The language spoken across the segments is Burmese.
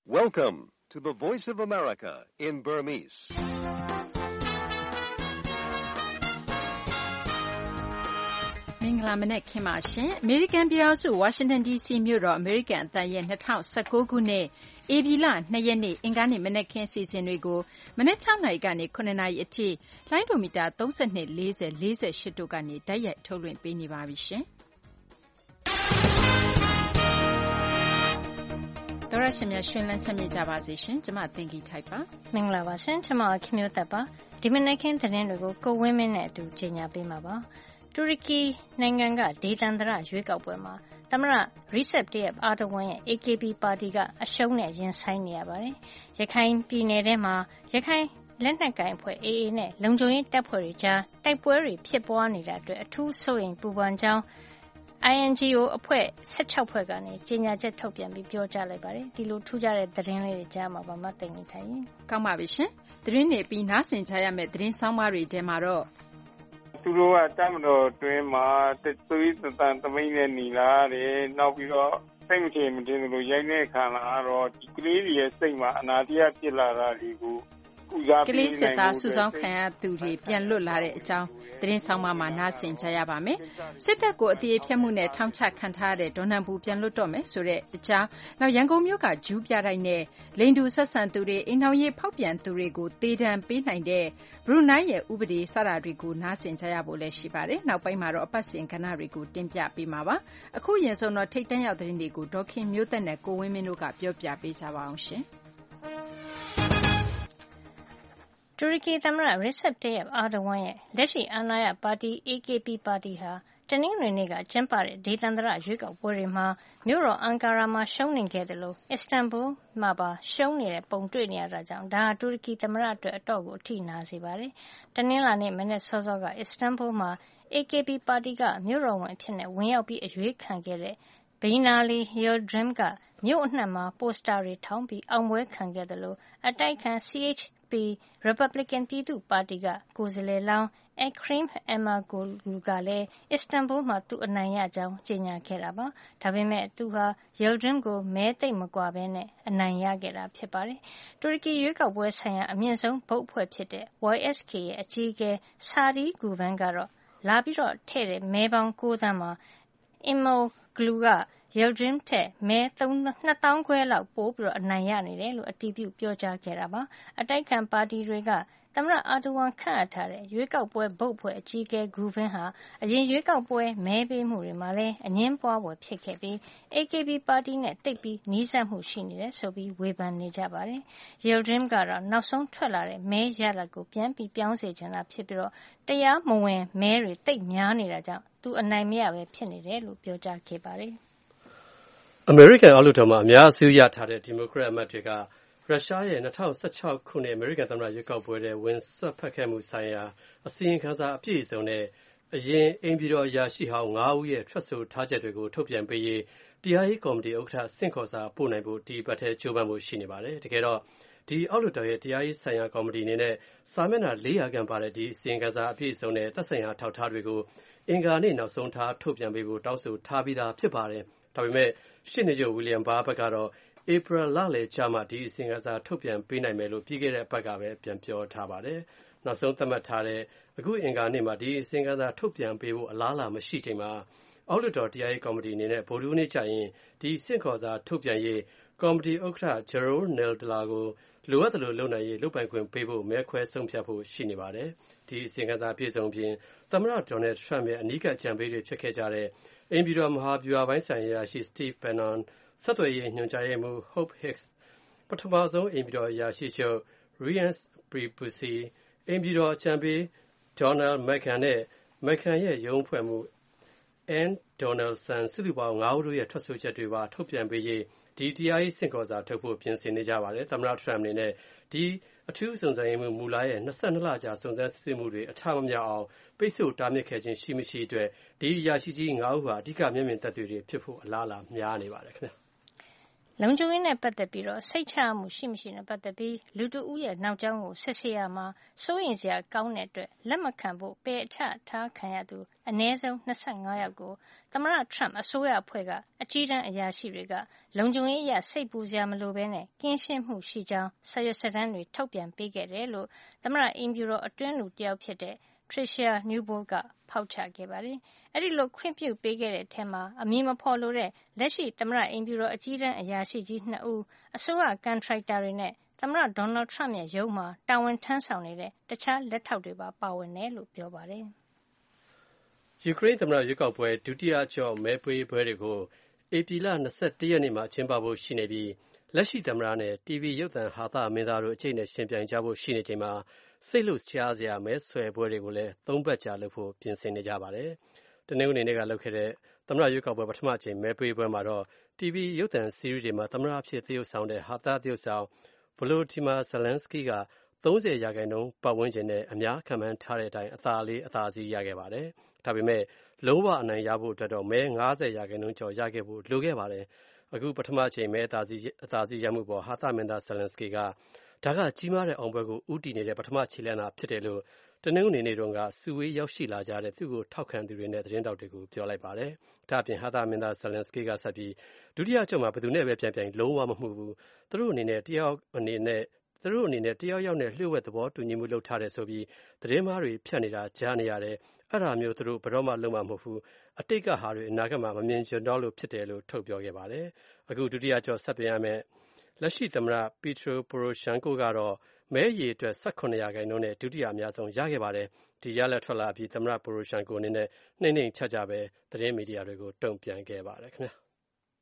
Welcome to the Voice of America in Burmese. ။မင်္ဂလာမနက်ခင်းပါရှင်။ American ပြည်ထောင်စု Washington DC မြို့တော် American အသံရဲ့2019ခုနှစ်ဧပြီလ2ရက်နေ့အင်္ဂါနေ့မနက်ခင်းအစီအစဉ်တွေကိုမနက်6နာရီကနေ9နာရီအထိလိုင်းဒိုမီတာ32 40 48တို့ကနေတိုက်ရိုက်ထုတ်လွှင့်ပေးနေပါပြီရှင်။တော်ရရှင်များရှင်လန်းချမ်းမြေ့ကြပါစေရှင်။ကျမသင်္ကီထိုက်ပါ။မင်္ဂလာပါရှင်။ကျမခင်မျိုးသက်ပါ။ဒီမနက်ခင်းသတင်းတွေကိုကိုဝင်းမင်းနဲ့အတူကြီးညာပေးမှာပါ။တူရကီနိုင်ငံကဒေသန္တရရွေးကောက်ပွဲမှာသမ္မတ Recep Tayyip Erdogan ရဲ့ AKP ပါတီကအရှုံးနဲ့ရင်ဆိုင်နေရပါတယ်။ရခိုင်ပြည်နယ်ထဲမှာရခိုင်လက်နက်ကိုင်အဖွဲ့ AA နဲ့လုံခြုံရေးတပ်ဖွဲ့တွေကြားတိုက်ပွဲတွေဖြစ်ပွားနေတာအတွက်အထူးစိုးရိမ်ပူပန်ကြောင်းINGO အဖွဲ့16ဖွဲ့ကနေကြေညာချက်ထုတ်ပြန်ပြီးပြောကြားလိုက်ပါတယ်။ဒီလိုထူးခြားတဲ့သတင်းလေးတွေကြားမှာပါမသိနေထိုင်ရင်ကောင်းပါပြီရှင်။သတင်းတွေပြီးနားဆင်ကြရမယ့်သတင်းဆောင်မတွေထဲမှာတော့သူတို့ကတမတော်တွင်းမှာသွေးတန်သမိန်နဲ့หนีလာတယ်နောက်ပြီးတော့စိတ်မချမတင်လို့ရိုက်နေခံလာတော့ဒီကလေးတွေရဲ့စိတ်မှာအနာတရားဖြစ်လာတာဒီကိုကလေးစစ်သားစုဆောင်းခံရသူတွေပြန်လွတ်လာတဲ့အကြောင်းသတင်းဆောင်မှာနားဆင်ကြရပါမယ်။စစ်တပ်ကိုအသေးအဖြတ်မှုနဲ့ထောင်ချခံထားရတဲ့ဒေါ်နန်ဘူးပြန်လွတ်တော့မယ်ဆိုတဲ့အကြောင်းနောက်ရန်ကုန်မြို့ကဂျူးပြတိုက်နဲ့လိန်တူဆက်ဆံသူတွေအိမ်ထောင်ရေးဖောက်ပြန်သူတွေကိုတေတံပေးနိုင်တဲ့ဘရူနိုင်းရဲ့ဥပဒေစတာတွေကိုနားဆင်ကြရဖို့လည်းရှိပါတယ်။နောက်ပိုင်းမှာတော့အပတ်စဉ်ကဏ္ဍတွေကိုတင်ပြပေးမှာပါ။အခုရင်ဆုံးတော့ထိတ်တန့်ရောက်သတင်းတွေကိုဒေါခင်မျိုးသက်နဲ့ကိုဝင်းမင်းတို့ကပြောပြပေးကြပါအောင်ရှင်။တူရကီသမ္မတ Recep Tayyip Erdogan ရဲ့လက်ရှိအာဏာရပါတီ AKP ပါတီဟာတနင်္ဂနွေနေ့ကကျင်းပတဲ့ဒေသန္တရရွေးကောက်ပွဲတွေမှာမြို့တော်အန်ကာရာမှာရှုံးနိမ့်ခဲ့တယ်လို့အစ္စတန်ဘူလ်မှာပါရှုံးနေတဲ့ပုံတွေ့နေရတာကြောင့်ဒါဟာတူရကီသမ္မတအတွက်အတော့ကိုအထိနာစေပါတယ်။တနင်္လာနေ့မနေ့စောစောကအစ္စတန်ဘူလ်မှာ AKP ပါတီကမြို့တော်ဝန်အဖြစ်နဲ့ဝင်ရောက်ပြီးအရွေးခံခဲ့တဲ့Binali Yildirim ကမြို့အနှံ့မှာပိုစတာတွေထောင်ပြီးအောင်ပွဲခံခဲ့တယ်လို့အတိုက်ခံ CHP Republican ပြည်သူ့ပါတီကကိုယ်စားလှယ်လောင်း Ekrem İmamoğlu ကလည်းအစ္စတန်ဘူလ်မှာသူအနိုင်ရကြောင်းကြေညာခဲ့တာပါ။ဒါပေမဲ့သူဟာ Yildirim ကိုမဲသိပ်မကွာဘဲနဲ့အနိုင်ရခဲ့တာဖြစ်ပါတယ်။တူရကီရွေးကောက်ပွဲဆိုင်ရာအမြင့်ဆုံးဘုတ်အဖွဲ့ဖြစ်တဲ့ YSK ရဲ့အကြီးအကဲ Sadi Guven ကတော့လာပြီးတော့ထည့်တဲ့မဲပေါင်း9သန်းမှာImamoglu ကYildirim ထက်မဲ2,500ခွဲလောက်ပိုပြီးအနိုင်ရနေတယ်လို့အတည်ပြုပြောကြားခဲ့တာပါ။အတိုက်ခံပါတီတွေကသမ္မတအာတိုဝမ်ခန့်အပ်ထားတဲ့ရွေးကောက်ပွဲဘုတ်အဖွဲ့အကြီးအကဲဂူဗင်းဟာအရင်ရွေးကောက်ပွဲမဲပေးမှုတွေမှာလည်းအငင်းပွားပွဲဖြစ်ခဲ့ပြီး AKP ပါတီနဲ့တိတ်ပြီးနီးစပ်မှုရှိနေတယ်ဆိုပြီးဝေဖန်နေကြပါတယ်။ Yildirim ကတော့နောက်ဆုံးထွက်လာတဲ့မဲရလဒ်ကိုပြန်ပြီးပြောင်းစေချင်တာဖြစ်ပြီးတရားမဝင်မဲတွေတိတ်များနေတာကြောင့်သူအနိုင်မရပဲဖြစ်နေတယ်လို့ပြောကြားခဲ့ပါတယ်။အမေရိကန်အောက်လွှတ်တော်မှာအများစုရထားတဲ့ဒီမိုကရက်အမတ်တွေကရုရှားရဲ့2016ခုနှစ်အမေရိကန်သမ္မတရွေးကောက်ပွဲထဲဝင်စွက်ဖက်ခဲ့မှုဆိုင်ရာအစီရင်ခံစာအပြည့်အစုံနဲ့အရင်အိမ်ပြည်တော်အရာရှိဟောင်း9ဦးရဲ့ထွက်ဆိုထားချက်တွေကိုထုတ်ပြန်ပေးရေးတရားရေးကော်မတီဥက္ကဋ္ဌဆင့်ခေါ်စာပို့နိုင်ဖို့ဒီပတ်ထဲကြိုးပမ်းမှုရှိနေပါတယ်။တကယ်တော့ဒီအောက်လွှတ်တော်ရဲ့တရားရေးဆိုင်ရာကော်မတီအနေနဲ့စာမျက်နှာ400ခန့်ပါတဲ့ဒီအစီရင်ခံစာအပြည့်အစုံနဲ့သက်ဆိုင်ရာထောက်ထားတွေကိုအင်္ဂါနေ့နောက်ဆုံးထားထုတ်ပြန်ပေးဖို့တောင်းဆိုထားပြီးသားဖြစ်ပါတယ်။ဒါပေမဲ့ရှေ့နေချုပ် William Barr ဘက်ကတော့ဧပြီလလယ်ကျမှဒီအစီရင်ခံစာထုတ်ပြန်ပေးနိုင်မယ်လို့ပြီးခဲ့တဲ့အပတ်ကပဲပြန်ပြောထားပါတယ်။နောက်ဆုံးသတ်မှတ်ထားတဲ့အခုအင်္ဂါနေ့မှာဒီအစီရင်ခံစာထုတ်ပြန်ပေးဖို့အလားအလာမရှိချိန်မှာအောက်လွှတ်တော်တရားရေးကော်မတီအနေနဲ့ဗုဒ္ဓဟူးနေ့ကျရင်ဒီဆင့်ခေါ်စာထုတ်ပြန်ရေးကော်မတီဥက္ကဋ္ဌ Jerrold Nadler ကိုလိုအပ်သလိုလုပ်နိုင်ရေးလုပ်ပိုင်ခွင့်ပေးဖို့မဲခွဲဆုံးဖြတ်ဖို့ရှိနေပါတယ်။ဒီအစီရင်ခံစာပြည်စုံပြင်သမ္မတ Donald Trump ရဲ့အနီးကပ်ကြံပေးတွေဖြစ်ခဲ့ကြတဲ့အိမ်ပြည်တော်မဟာဗျူဟာပိုင်းဆိုင်ရာရှိ Steve Bannon ဆက်သွယ်ရေးညွှန်ကြားရေးမှူး Hope Hicks ပထမဆုံးအိမ်ပြည်တော်အရာရှိချုပ် Reince Priebussi အိမ်ပြည်တော်အကြံပေး Donald McGahn နဲ့ McGahn ရဲ့ရုံးအဖွဲ့မှူး Ann Donaldson စုစုပေါင်း9ဦးတို့ရဲ့ထွက်ဆိုချက်တွေပါထုတ်ပြန်ပေးရေးဒီတရားရေးဆင့်ခေါ်စာထုတ်ဖို့ပြင်ဆင်နေကြပါတယ်။သမ္မတ Trump အနေနဲ့ဒီအထူးစုံစမ်းရေးမှူးမူလာရဲ့22လကြာစုံစမ်းစစ်ဆေးမှုတွေအထမမြောက်အောင်ပိတ်ဆို့တားမြစ်ခဲ့ခြင်းရှိမရှိအတွက်ဒီအရာရှိကြီး9ဦးဟာအဓိကမျက်မြင်သက်သေတွေဖြစ်ဖို့အလားအလာများနေပါတယ်ခင်ဗျာ။လုံခြုံရေးနဲ့ပတ်သက်ပြီးစိတ်ချရမှုရှိမရှိနဲ့ပတ်သက်ပြီးလူတဦးရဲ့နောက်ကြောင်းကိုစစ်ဆေးရမှာစိုးရိမ်စရာကောင်းတဲ့အတွက်လက်မခံဖို့ပယ်ချထားခံရသူအနည်းဆုံး25ယောက်ကိုသမ္မတ Trump အစိုးရအဖွဲ့ကအကြီးတန်းအရာရှိတွေကလုံခြုံရေးအရစိတ်ပူစရာမလိုဘဲနဲ့ကင်းရှင်းမှုရှိကြောင်းစာရွက်စာတမ်းတွေထုတ်ပြန်ပေးခဲ့တယ်လို့သမ္မတအိမ်ဖြူတော်အတွင်းလူတယောက်ဖြစ်တဲ့ Tricia Newbold ကဖောက်ချခဲ့ပါတယ်။အဲဒီလိုခွင့်ပြုပေးခဲ့တဲ့အထဲမှာအမည်မဖော်လိုတဲ့လက်ရှိသမ္မတအိမ်ဖြူတော်အကြီးတန်းအရာရှိကြီး2ဦးအစိုးရကန်ထရိုက်တာတွေနဲ့သမ္မတ Donald Trump ရဲ့ရုံးမှာတာဝန်ထမ်းဆောင်နေတဲ့တခြားလက်ထောက်တွေပါဝင်တယ်လို့ပြောပါတယ်။ယူကရိန်းသမ္မတရွေးကောက်ပွဲဒုတိယအကျော့မဲပေးပွဲတွေကိုဧပြီလ21ရက်နေ့မှာကျင်းပဖို့ရှိနေပြီးလက်ရှိသမ္မတနဲ့ TV ရုပ်သံဟာသမင်းသားတို့အကျိတ်နဲ့ရှင်ပြိုင်ကြဖို့ရှိနေချိန်မှာစိတ်လှုပ်ရှားစရာမဲဆွယ်ပွဲတွေကိုလည်း3ပတ်ကြာလုပ်ဖို့ပြင်ဆင်နေကြပါတယ်။တနင်္ဂနွေနေ့ကလုပ်ခဲ့တဲ့သမ္မတရွေးကောက်ပွဲပထမအကြိမ်မဲပေးပွဲမှာတော့ TV ရုပ်သံစီးရီးတွေမှာသမ္မတအဖြစ်သရုပ်ဆောင်တဲ့ဟာသသရုပ်ဆောင် Volodymyr Zelensky က30% ပတ်ဝန်းကျင်နဲ့အများခံမှန်းထားတဲ့အတိုင်းအသာစီးရခဲ့ပါတယ်။ဒါပေမဲ့လုံးဝအနိုင်ရဖို့အတွက်တော့မဲ50% ကျော်ရခဲ့ဖို့လိုခဲ့ပါတယ်။အခုပထမအကြိမ်မဲအသာစီးရမှုပေါ်ဟာသမင်းသား Zelensky ကဒါကကြီးမားတဲ့အောင်ပွဲကိုဦးတည်နေတဲ့ပထမခြေလှမ်းသာဖြစ်တယ်လို့တနင်္ဂနွေနေ့တုန်းကစုဝေးရောက်ရှိလာကြတဲ့သူ့ကိုထောက်ခံသူတွေနဲ့သတင်းတောက်တွေကိုပြောလိုက်ပါတယ်။ဒါ့အပြင်ဟာသမင်းသား Zelensky ကဆက်ပြီးဒုတိယအကျော့မှာဘယ်သူနဲ့ပဲပြန်လုံးဝမမှုဘူး။သူတို့အနေနဲ့တယောက်ယောက်နဲ့လျှို့ဝှက်သဘောတူညီမှုလုပ်ထားတယ်ဆိုပြီးသတင်းမှားတွေဖြန့်နေတာကြားနေရတယ်။အဲ့ဒါမျိုးသူတို့ဘယ်တော့မှလုပ်မှာမဟုတ်ဘူး။အတိတ်ကဟာတွေအနာဂတ်မှာမမြင်ချင်တော့လို့ဖြစ်တယ်လို့ထုတ်ပြောခဲ့ပါတယ်။အခုဒုတိယအကျော့ဆက်ပြန်ရမယ်လက်ရှိသမ္မတ Petro Poroshenko ကတော့မဲရေအတွက်18% နဲ့ဒုတိယအများဆုံးရခဲ့ပါတယ်။ဒီရလဒ်ထွက်လာပြီးသမ္မတ Poroshenko အနေနဲ့နှိမ့်ချပဲသတင်းမီဒီယာတွေကိုတုံ့ပြန်ခဲ့ပါတယ်ခင်ဗျာ။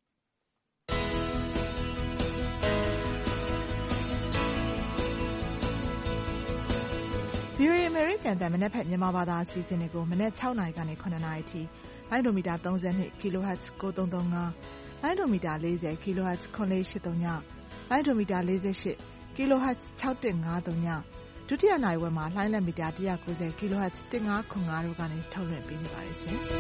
VOA American တန်မနက်ဖြန်မြန်မာဘာသာအစီအစဉ်တွေကိုမနက်6နာရီကနေ9နာရီထိလိုင်းဒိုမီတာ32 kHz 9335လိုင်းဒိုမီတာ40 kHz 9839လိုင်းဒိုမီတာ48 kHz 6153ဒုတိယနိုင်ဝက်မှာလိုင်းလက်မီတာ190 kHz 1505တို့ကနေထုတ်လွှင့်ပေးနေပါတယ်ရှင်။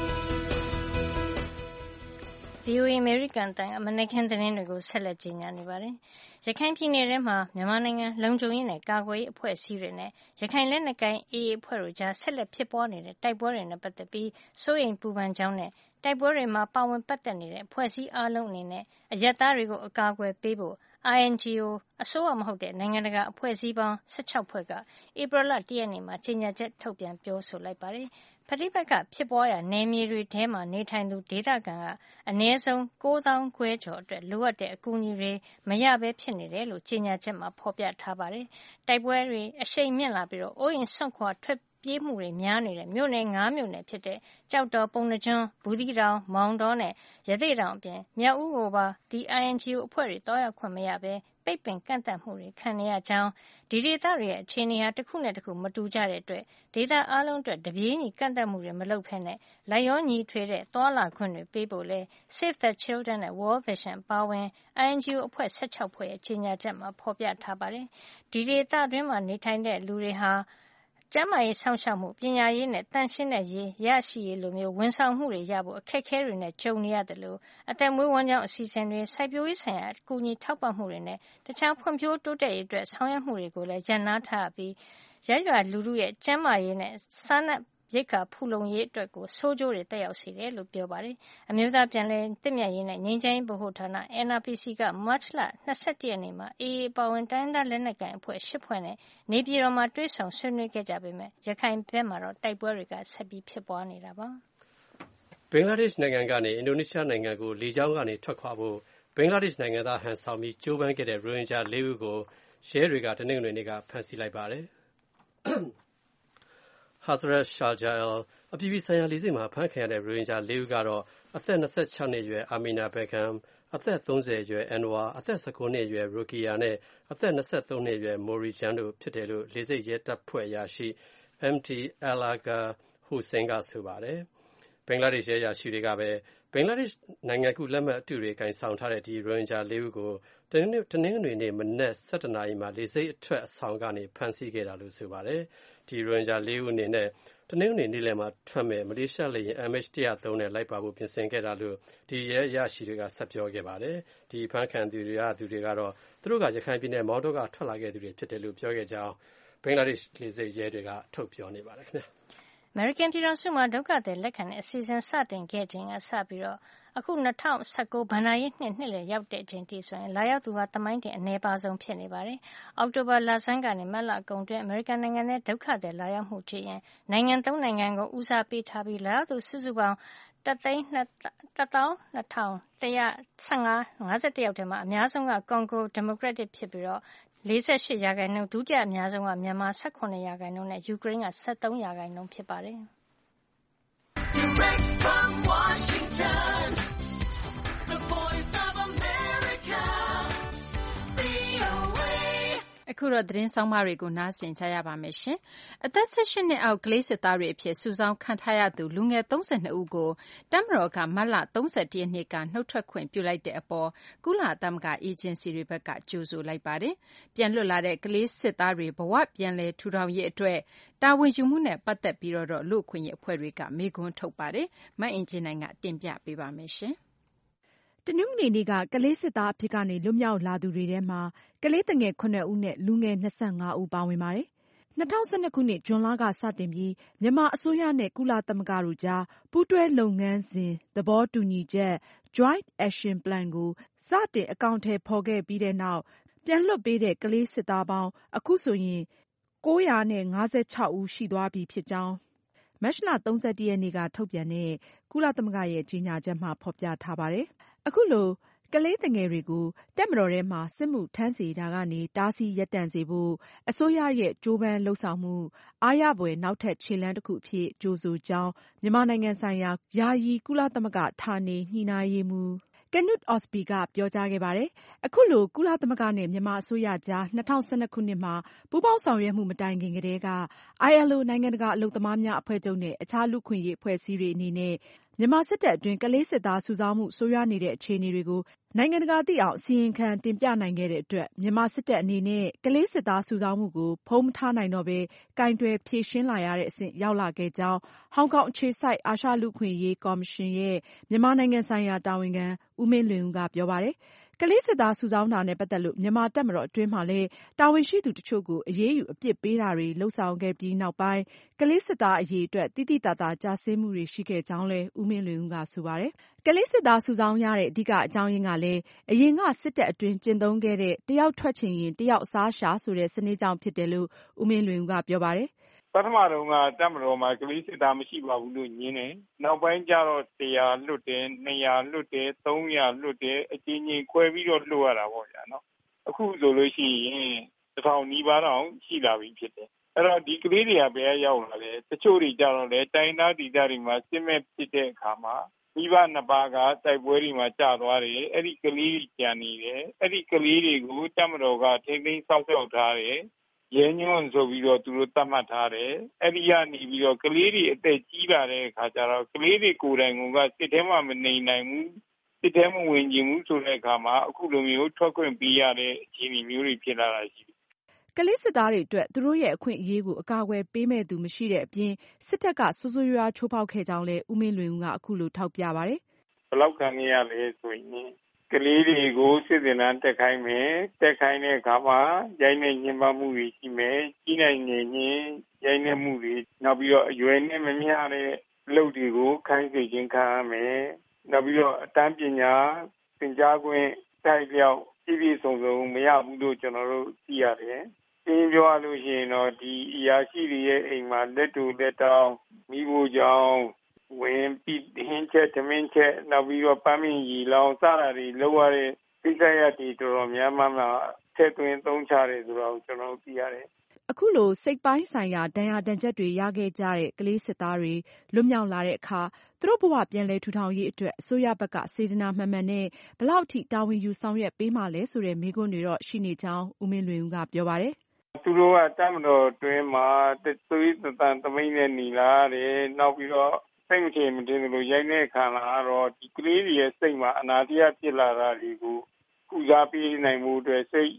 VOA American တန်အမနက်ခင်းသတင်းတွေကိုဆက်လက်ကြီးညာနေပါတယ်။ရခိုင်ပြည်နယ်ထဲမှာမြန်မာနိုင်ငံလုံခြုံရေးနဲ့ကာကွယ်ရေးအဖွဲ့အစည်းတွေနဲ့ရခိုင်လက်နက်ကိုင် AA အဖွဲ့တို့ကြားဆက်လက်ဖြစ်ပွားနေတဲ့တိုက်ပွဲတွေနဲ့ပတ်သက်ပြီးစိုးရိမ်ပူပန်ကြောင်းနဲ့တိုက်ပွဲတွေမှာပါဝင်ပတ်သက်နေတဲ့အဖွဲ့အစည်းအားလုံးအနေနဲ့အရပ်သားတွေကိုအကာအကွယ်ပေးဖို့ INGO အစိုးရမဟုတ်တဲ့နိုင်ငံတကာအဖွဲ့အစည်းပေါင်း16ဖွဲ့ကဧပြီလ1ရက်နေ့မှာကြေညာချက်ထုတ်ပြန်ပြောဆိုလိုက်ပါတယ်။ပဋိပက္ခဖြစ်ပွားရာနယ်မြေတွေထဲမှာနေထိုင်သူဒေသခံကအနည်းဆုံး9,500ကျော်အတွက်လိုအပ်တဲ့အကူအညီတွေမရဘဲဖြစ်နေတယ်လို့ကြေညာချက်မှာဖော်ပြထားပါတယ်။တိုက်ပွဲတွေအရှိန်မြင့်လာပြီးအိုးအိမ်စွန့်ခွာထွက်ပြေးမှုတွေများနေတဲ့မြို့နယ်9မြို့နယ်ဖြစ်တဲ့ကြောက်တော်ပုဏ္ဏားကျွန်းဘူးသီးတောင်မောင်တောနဲ့ရသေ့တောင်အပြင်မြောက်ဦးကိုပါဒီ INGO အဖွဲ့တွေတောက်ရောက်ခွင့်မရဘဲပိတ်ပင်ကန့်သတ်မှုတွေခံနေရကြောင်းဒီဒေသတွေရဲ့အခြေအနေဟာတစ်ခုနဲ့တစ်ခုမတူကြတဲ့အတွက်ဒေသအားလုံးအတွက်တပြေးညီကန့်သတ်မှုတွေမလုပ်ဘဲနဲ့လိုက်ရောညီထွေတဲ့သွာလာခွင့်တွေပေးဖို့လဲ Save the Children နဲ့ World Vision ပါဝင် INGO အဖွဲ့16ဖွဲ့ရဲ့ကြေညာချက်မှာဖော်ပြထားပါတယ်။ဒီဒေသတွင်းမှာနေထိုင်တဲ့လူတွေဟာကျန်းမာရေးစောင့်ရှောက်မှုပညာရေးနဲ့တန်ရှင်းတဲ့ရေရရှိရေးလိုမျိုးဝန်ဆောင်မှုတွေရဖို့အခက်အခဲတွေနဲ့ကြုံနေရတယ်လို့အသက်မွေးဝမ်းကြောင်းအစီအစဉ်တွေစိုက်ပျိုးရေးဆိုင်ရာအကူအညီထောက်ပံ့မှုတွေနဲ့တခြားဖွံ့ဖြိုးတိုးတက်ရေးအတွက်ဆောင်ရွက်မှုတွေကိုလည်းရပ်နားထားပြီးရပ်ရွာလူထုရဲ့ကျန်းမာရေးနဲ့စားနပ်ရိက္ခာဖူလုံရေးအတွက်ကိုဆိုးကျိုးတွေတက်ရောက်စေတယ်လို့ပြောပါတယ်။အမျိုးသားပြန်လည်သင့်မြတ်ရေးနဲ့ငြိမ်းချမ်းရေးဗဟိုဌာန NRPC ကမတ်လ21ရက်နေ့မှာ AA ပါဝင်တိုင်းဒေသလက်နက်ကိုင်အဖွဲ့10ဖွဲ့နဲ့နေပြည်တော်မှာတွေ့ဆုံဆွေးနွေးခဲ့ကြပေမဲ့ရခိုင်ဘက်မှာတော့တိုက်ပွဲတွေကဆက်ပြီးဖြစ်ပွားနေတာပါ။ဘင်္ဂလားဒေ့ရှ်နိုင်ငံကနေအင်ဒိုနီးရှားနိုင်ငံကိုလေကြောင်းကနေထွက်ခွာဖို့ဘင်္ဂလားဒေ့ရှ်နိုင်ငံသားဟန်ဆောင်ပြီးကြိုးပမ်းခဲ့တဲ့ရိုဟင်ဂျာ4ဦးကိုရဲတွေကတနင်္ဂနွေနေ့ကဖမ်းဆီးလိုက်ပါတယ်။ Hazrat Shahjaal အပြည်ပြည်ဆိုင်ရာလေဆိပ်မှာဖမ်းခံရတဲ့ရိုဟင်ဂျာ4ဦးကတော့အသက်26နှစ်အရွယ် Amina Begum အသက်30အရွယ် Anwar အသက်19နှစ်အရွယ် Rokia နဲ့အသက်23နှစ်အရွယ် Morijan တို့ဖြစ်တယ်လို့လေဆိပ်ရဲတပ်ဖွဲ့အရာရှိ MT Alaga Hussain ကဆိုပါတယ်။ဘင်္ဂလားဒေ့ရှ်ရဲအရာရှိတွေကပဲဘင်္ဂလားဒေ့ရှ်နိုင်ငံကူးလက်မှတ်အတုတွေကင်ဆောင်ထားတဲ့ဒီရိုဟင်ဂျာ4ဦးကိုတနင်္ဂနွေနေ့မနက်7:00 နာရီမှာလေဆိပ်အထွက်အဆောင်ကနေဖမ်းဆီးခဲ့တာလို့ဆိုပါတယ်။ဒီရိုဟင်ဂျာ4ဦးအနေနဲ့တနင်္ဂနွေနေ့လယ်မှာထွက်မဲ့မလေးရှားလေယာဉ် MH103 နဲ့လိုက်ပါဖို့ပြင်ဆင်ခဲ့တာလို့ဒီရဲအရာရှိတွေကဆက်ပြောခဲ့ပါတယ်။ဒီဖမ်းခံသူတွေကတော့သူတို့ကရခိုင်ပြည်နယ်မော်တော်ကထွက်လာခဲ့သူတွေဖြစ်တယ်လို့ပြောခဲ့ကြောင်းဘင်္ဂလားဒေ့ရှ်လေဆိပ်ရဲတွေကထုတ်ပြောနေပါတယ်ခင်ဗျာ။အမေရိကန်ပြည်ထောင်စုမှာဒုက္ခသည်လက်ခံတဲ့အစီအစဉ်စတင်ခဲ့ချိန်ကစပြီးအခု2019ဘဏ္ဍာရေးနှစ်လည်ရောက်တဲ့အချိန်ထိဆိုရင်လာရောက်သူဟာသမိုင်းတင်အနည်းပါးဆုံးဖြစ်နေပါတယ်။အောက်တိုဘာလဆန်းကနေမတ်လအကုန်အတွင်းအမေရိကန်နိုင်ငံထဲဒုက္ခသည်လာရောက်မှုကြည့်ရင်နိုင်ငံ3နိုင်ငံကိုဦးစားပေးထားပြီးလာရောက်သူစုစုပေါင်း1,12,115 ယောက်ထဲမှာအများဆုံးကကွန်ဂိုဒီမိုကရက်တစ်ဖြစ်ပြီး48%ဒုတိယအများဆုံးကမြန်မာ18%နဲ့ယူကရိန်းက73%ဖြစ်ပါတယ်။ Direct from Washington, the voice of America, VOA အခုတော့သတင်းဆောင်မတွေကိုနားဆင်ကြရပါမယ်ရှင်။အသက်18နှစ်အောက်ကလေးစစ်သားတွေအဖြစ်စုဆောင်းခံထားရသူလူငယ်32ဦးကိုတပ်မတော်ကမတ်လ31ရက်နေ့ကနှုတ်ထွက်ခွင့်ပြုလိုက်တဲ့အပေါ်ကုလသမဂ္ဂအေဂျင်စီတွေဘက်ကကြိုဆိုလိုက်ပါတယ်။ပြန်လွတ်လာတဲ့ကလေးစစ်သားတွေဘဝပြန်လည်ထူထောင်ရေးအတွက်တာဝန်ယူမှုနဲ့ပတ်သက်ပြီးတော့လူ့အခွင့်အရေးအဖွဲ့တွေကမေးခွန်းထုတ်ပါတယ်။မအင်ကြင်းနိုင်ကတင်ပြပေးပါမယ်ရှင်။တနင်္ဂနွေနေ့ကကလေးစစ်သားအဖြစ်ကနေလွတ်မြောက်လာသူတွေထဲမှာကလေးသူငယ်9ဦးနဲ့လူငယ်25ဦးပါဝင်ပါတယ်။2012ခုနှစ်ဇွန်လကစတင်ပြီးမြန်မာအစိုးရနဲ့ကုလသမဂ္ဂတို့ကြားပူးတွဲလုပ်ငန်းစဉ်သဘောတူညီချက် Joint Action Plan ကိုစတင်အကောင်အထည်ဖော်ခဲ့ပြီးတဲ့နောက်ပြန်လွှတ်ပေးတဲ့ကလေးစစ်သားပေါင်းအခုဆိုရင်956ဦးရှိသွားပြီဖြစ်ကြောင်းမတ်လ31ရက်နေ့ကထုတ်ပြန်တဲ့ကုလသမဂ္ဂရဲ့ကြေညာချက်မှာဖော်ပြထားပါတယ်။အခုလိုကလေးသူငယ်တွေကိုတပ်မတော်ထဲမှာစစ်မှုထမ်းစေတာကနေတားဆီးရပ်တန့်စေဖို့အစိုးရရဲ့ကြိုးပမ်းလုပ်ဆောင်မှုအားရဖွယ်နောက်ထပ်ခြေလှမ်းတစ်ခုအဖြစ်ကြိုဆိုကြောင်းမြန်မာနိုင်ငံဆိုင်ရာယာယီကုလသမဂ္ဂဌာနေညှိနှိုင်းရေးမှူးKnut Ostby ကပြောကြားခဲ့ပါတယ်။အခုလိုကုလသမဂ္ဂနဲ့မြန်မာအစိုးရကြား2012ခုနှစ်မှာပူးပေါင်းဆောင်ရွက်မှုမတိုင်ခင်ကတည်းက ILO နိုင်ငံတကာအလုပ်သမားများအဖွဲ့ချုပ်နဲ့အခြားလူ့အခွင့်အရေးအဖွဲ့အစည်းတွေအနေနဲ့မြန်မာစစ်တပ်အတွင်းကလေးစစ်သားစုဆောင်းမှုဆိုးရွားနေတဲ့အခြေအနေတွေကိုနိုင်ငံတကာသိအောင်အစီရင်ခံတင်ပြနိုင်ခဲ့တဲ့အတွက်မြန်မာစစ်တပ်အနေနဲ့ကလေးစစ်သားစုဆောင်းမှုကိုဖုံးမထားနိုင်တော့ဘဲကိုင်တွယ်ဖြေရှင်းလာရတဲ့အဆင့်ရောက်လာခဲ့ကြောင်းဟောင်ကောင်အခြေစိုက်အာရှလူ့အခွင့်အရေးကော်မရှင်ရဲ့မြန်မာနိုင်ငံဆိုင်ရာတာဝန်ခံဦးမင်းလွင်ဦးကပြောပါတယ်။ကလေးစစ်သားစုဆောင်းတာနဲ့ပတ်သက်လို့မြန်မာတပ်မတော်အတွင်းမှာလည်းတာဝန်ရှိသူတချို့ကိုအရေးယူအပြစ်ပေးတာတွေလုပ်ဆောင်ခဲ့ပြီးနောက်ပိုင်းကလေးစစ်သားအရေးအတွက်သိသိသာသာကျဆင်းမှုတွေရှိခဲ့ကြောင်းလည်းဦးမင်းလွင်ဦးကဆိုပါတယ်။ကလေးစစ်သားစုဆောင်းရတဲ့အဓိကအကြောင်းရင်းကလည်းအရင်ကစစ်တပ်အတွင်းကျင့်သုံးခဲ့တဲ့တယောက်ထွက်ချင်ရင်တယောက်အစားရှာဆိုတဲ့စနစ်ကြောင့်ဖြစ်တယ်လို့ဦးမင်းလွင်ဦးကပြောပါတယ်။ပထမတော့ကတပ်မတော်မှာကလေးစစ်သားမရှိပါဘူးလို့ညင်းတယ်။နောက်ပိုင်းကျတော့100လွတ်တယ်200လွတ်တယ်300လွတ်တယ်အချင်းချင်းခွဲပြီးတော့လွတ်ရတာပေါ့ဗျာနော်။အခုဆိုလို့ရှိရင်1000နီးပါးတောင်ရှိလာပြီဖြစ်တယ်။အဲ့တော့ဒီကလေးတွေကဘယ်ရောက်လာလဲတချို့တွေကြတော့လေတိုင်းသားဒေသတွေမှာစစ်မဲ့ဖြစ်တဲ့အခါမှာမိဘနှစ်ပါးကတိုက်ပွဲတွေမှာကြာသွားတယ်အဲ့ဒီကလေးတွေကြံနေတယ်အဲ့ဒီကလေးတွေကိုတပ်မတော်ကထိန်းသိမ်းစောင့်ရှောက်ထားတယ်ရဲညွန့်ဆိုပြီးတော့သူတို့သတ်မှတ်ထားတယ်အဲ့ဒီကနေပြီးတော့ကလေးတွေအသက်ကြီးလာတဲ့အခါကျတော့ကလေးတွေကိုယ်တိုင်ကစစ်ထဲမှာမနေနိုင်ဘူးစစ်ထဲမှာဝင်ကျင်မှုဆိုတဲ့အခါမှာအခုလိုမျိုးထွက်ခွင့်ပေးရတဲ့အခြေအနေမျိုးတွေဖြစ်လာတာရှိတယ်ကလေးစစ်သားတွေအတွက်သူတို့ရဲ့အခွင့်အရေးကိုအကာအကွယ်ပေးမဲ့သူမရှိတဲ့အပြင်စစ်တပ်ကဆိုးဆိုးရွားချိုးဖောက်ခဲ့ကြောင်းလည်းဦးမင်းလွင်ဦးကအခုလိုထောက်ပြပါတယ်။ဘယ်လောက်ခံရလဲဆိုရင်ကလေးတွေကိုစစ်စင်တန်းတက်ခိုင်းမယ်တက်ခိုင်းတဲ့အခါမှာရိုင်းနေညှဉ်းပန်းမှုတွေရှိမယ်ကြီးနိုင်နေရင်ရိုင်းနေမှုတွေနောက်ပြီးတော့အရွယ်နဲ့မမျှတဲ့အလုပ်တွေကိုခိုင်းစေခြင်းခံရမယ်နောက်ပြီးတော့အတန်းပညာသင်ကြားခွင့်တိုက်လျောက်ပြည့်စုံမရဘူးလို့ကျွန်တော်တို့သိရတယ်။ရှင်းပြောရလို့ရှိရင်တော့ဒီအရာရှိတွေရဲ့အိမ်မှာလက်တူလက်တောင်းမိဖို့ကြောင့်ဝင်ပြီးဟင်းချက်သမင်းချက်နောက်ပြီးတော့ပန်းမင်ရီလောင်စတာတွေလောက်ရတဲ့ကိစ္စရပ်တွေတော်တော်များများထည့်သွင်းသုံးချတယ်ဆိုတော့ကျွန်တော်သိရတယ်။အခုလိုစိတ်ပိုင်းဆိုင်ရာဒဏ်ရာဒဏ်ချက်တွေရခဲ့ကြတဲ့ကလေးစစ်သားတွေလွတ်မြောက်လာတဲ့အခါသူတို့ဘဝပြန်လည်ထူထောင်ရေးအတွက်အစိုးရဘက်ကစေတနာမှန်မှန်နဲ့ဘယ်လောက်ထိတာဝန်ယူဆောင်ရွက်ပေးမှလဲဆိုတဲ့မေးခွန်းတွေတော့ရှိနေကြောင်းဦးမင်းလွင်ဦးကပြောပါတယ်။သူတို့ကတပ်မတော်တွင်းမှာသွေးသံသမိန်နဲ့ညီလာတယ်နောက်ပြီးတော့စိတ်မချမတင်လို့ရိုက်နေခံလာတော့ဒီကလေးတွေရဲ့စိတ်မှာအနာတရားဖြစ်လာတာတွေကိုကုစားပေးနိုင်မှုအတွက်စိတ်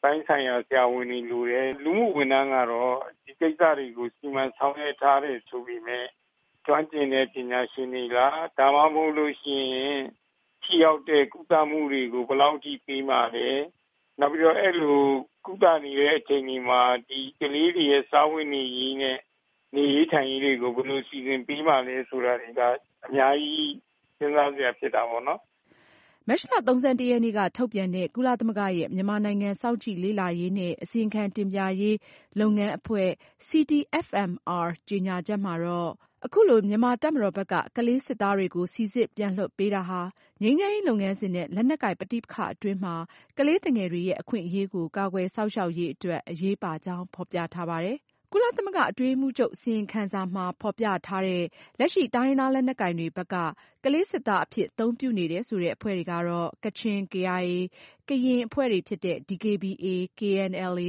ပိုင်းဆိုင်ရာဆရာဝန်တွေလိုတယ်လူမှုဝန်ထမ်းကတော့ဒီကိစ္စတွေကိုစီမံဆောင်ရွက်ထားတဲ့ဆိုပြီးမဲ့ကျွမ်းကျင်တဲ့ပညာရှင်တွေလားဒါမှမဟုတ်လို့ရှိရင်ထိရောက်တဲ့ကုသမှုတွေကိုဘယ်လောက်ထိပေးမှလဲနောက်ပြီးတော့အဲ့လိုကုသနေတဲ့အချိန်ဒီမှာဒီကလေးတွေရဲ့စာဝင်နေရေးနဲ့နေရေးထိုင်ရေးတွေကိုဘယ်လိုစီစဉ်ပေးမှလဲဆိုတာတွေကအများကြီးစဉ်းစားစရာဖြစ်တာပေါ့နော်မတ်လ31 ရက်နေ့ကထုတ်ပြန်တဲ့ကုလသမဂ္ဂရဲ့မြန်မာနိုင်ငံစောင့်ကြည့်လေ့လာရေးနဲ့အစီရင်ခံတင်ပြရေးလုပ်ငန်းအဖွဲ့ CTFMR ကြေညာချက်မှာတော့အခုလိုမြန်မာတပ်မတော်ဘက်ကကလေးစစ်သားတွေကိုစီစစ်ပြန်လွှတ်ပေးတာဟာငြိမ်းချမ်းရေးလုပ်ငန်းစဉ်နဲ့လက်နက်ကိုင်ပဋိပက္ခအတွင်းမှာကလေးသူငယ်တွေရဲ့အခွင့်အရေးကိုကာကွယ်စောင့်ရှောက်ရေးအတွက်အရေးပါကြောင်းဖော်ပြထားပါတယ်။ ကုလသမဂ္ဂအတွင်းရေးမှူးချုပ်အစီရင်ခံစာမှာဖော်ပြထားတဲ့လက်ရှိတိုင်းရင်းသားလက်နက်ကိုင်တွေဘက်ကကလေးစစ်သားအဖြစ်အသုံးပြုနေတယ်ဆိုတဲ့အဖွဲ့တွေကတော့ကချင် KIA ကရင်အဖွဲ့တွေဖြစ်တဲ့ DKBA, KNLA,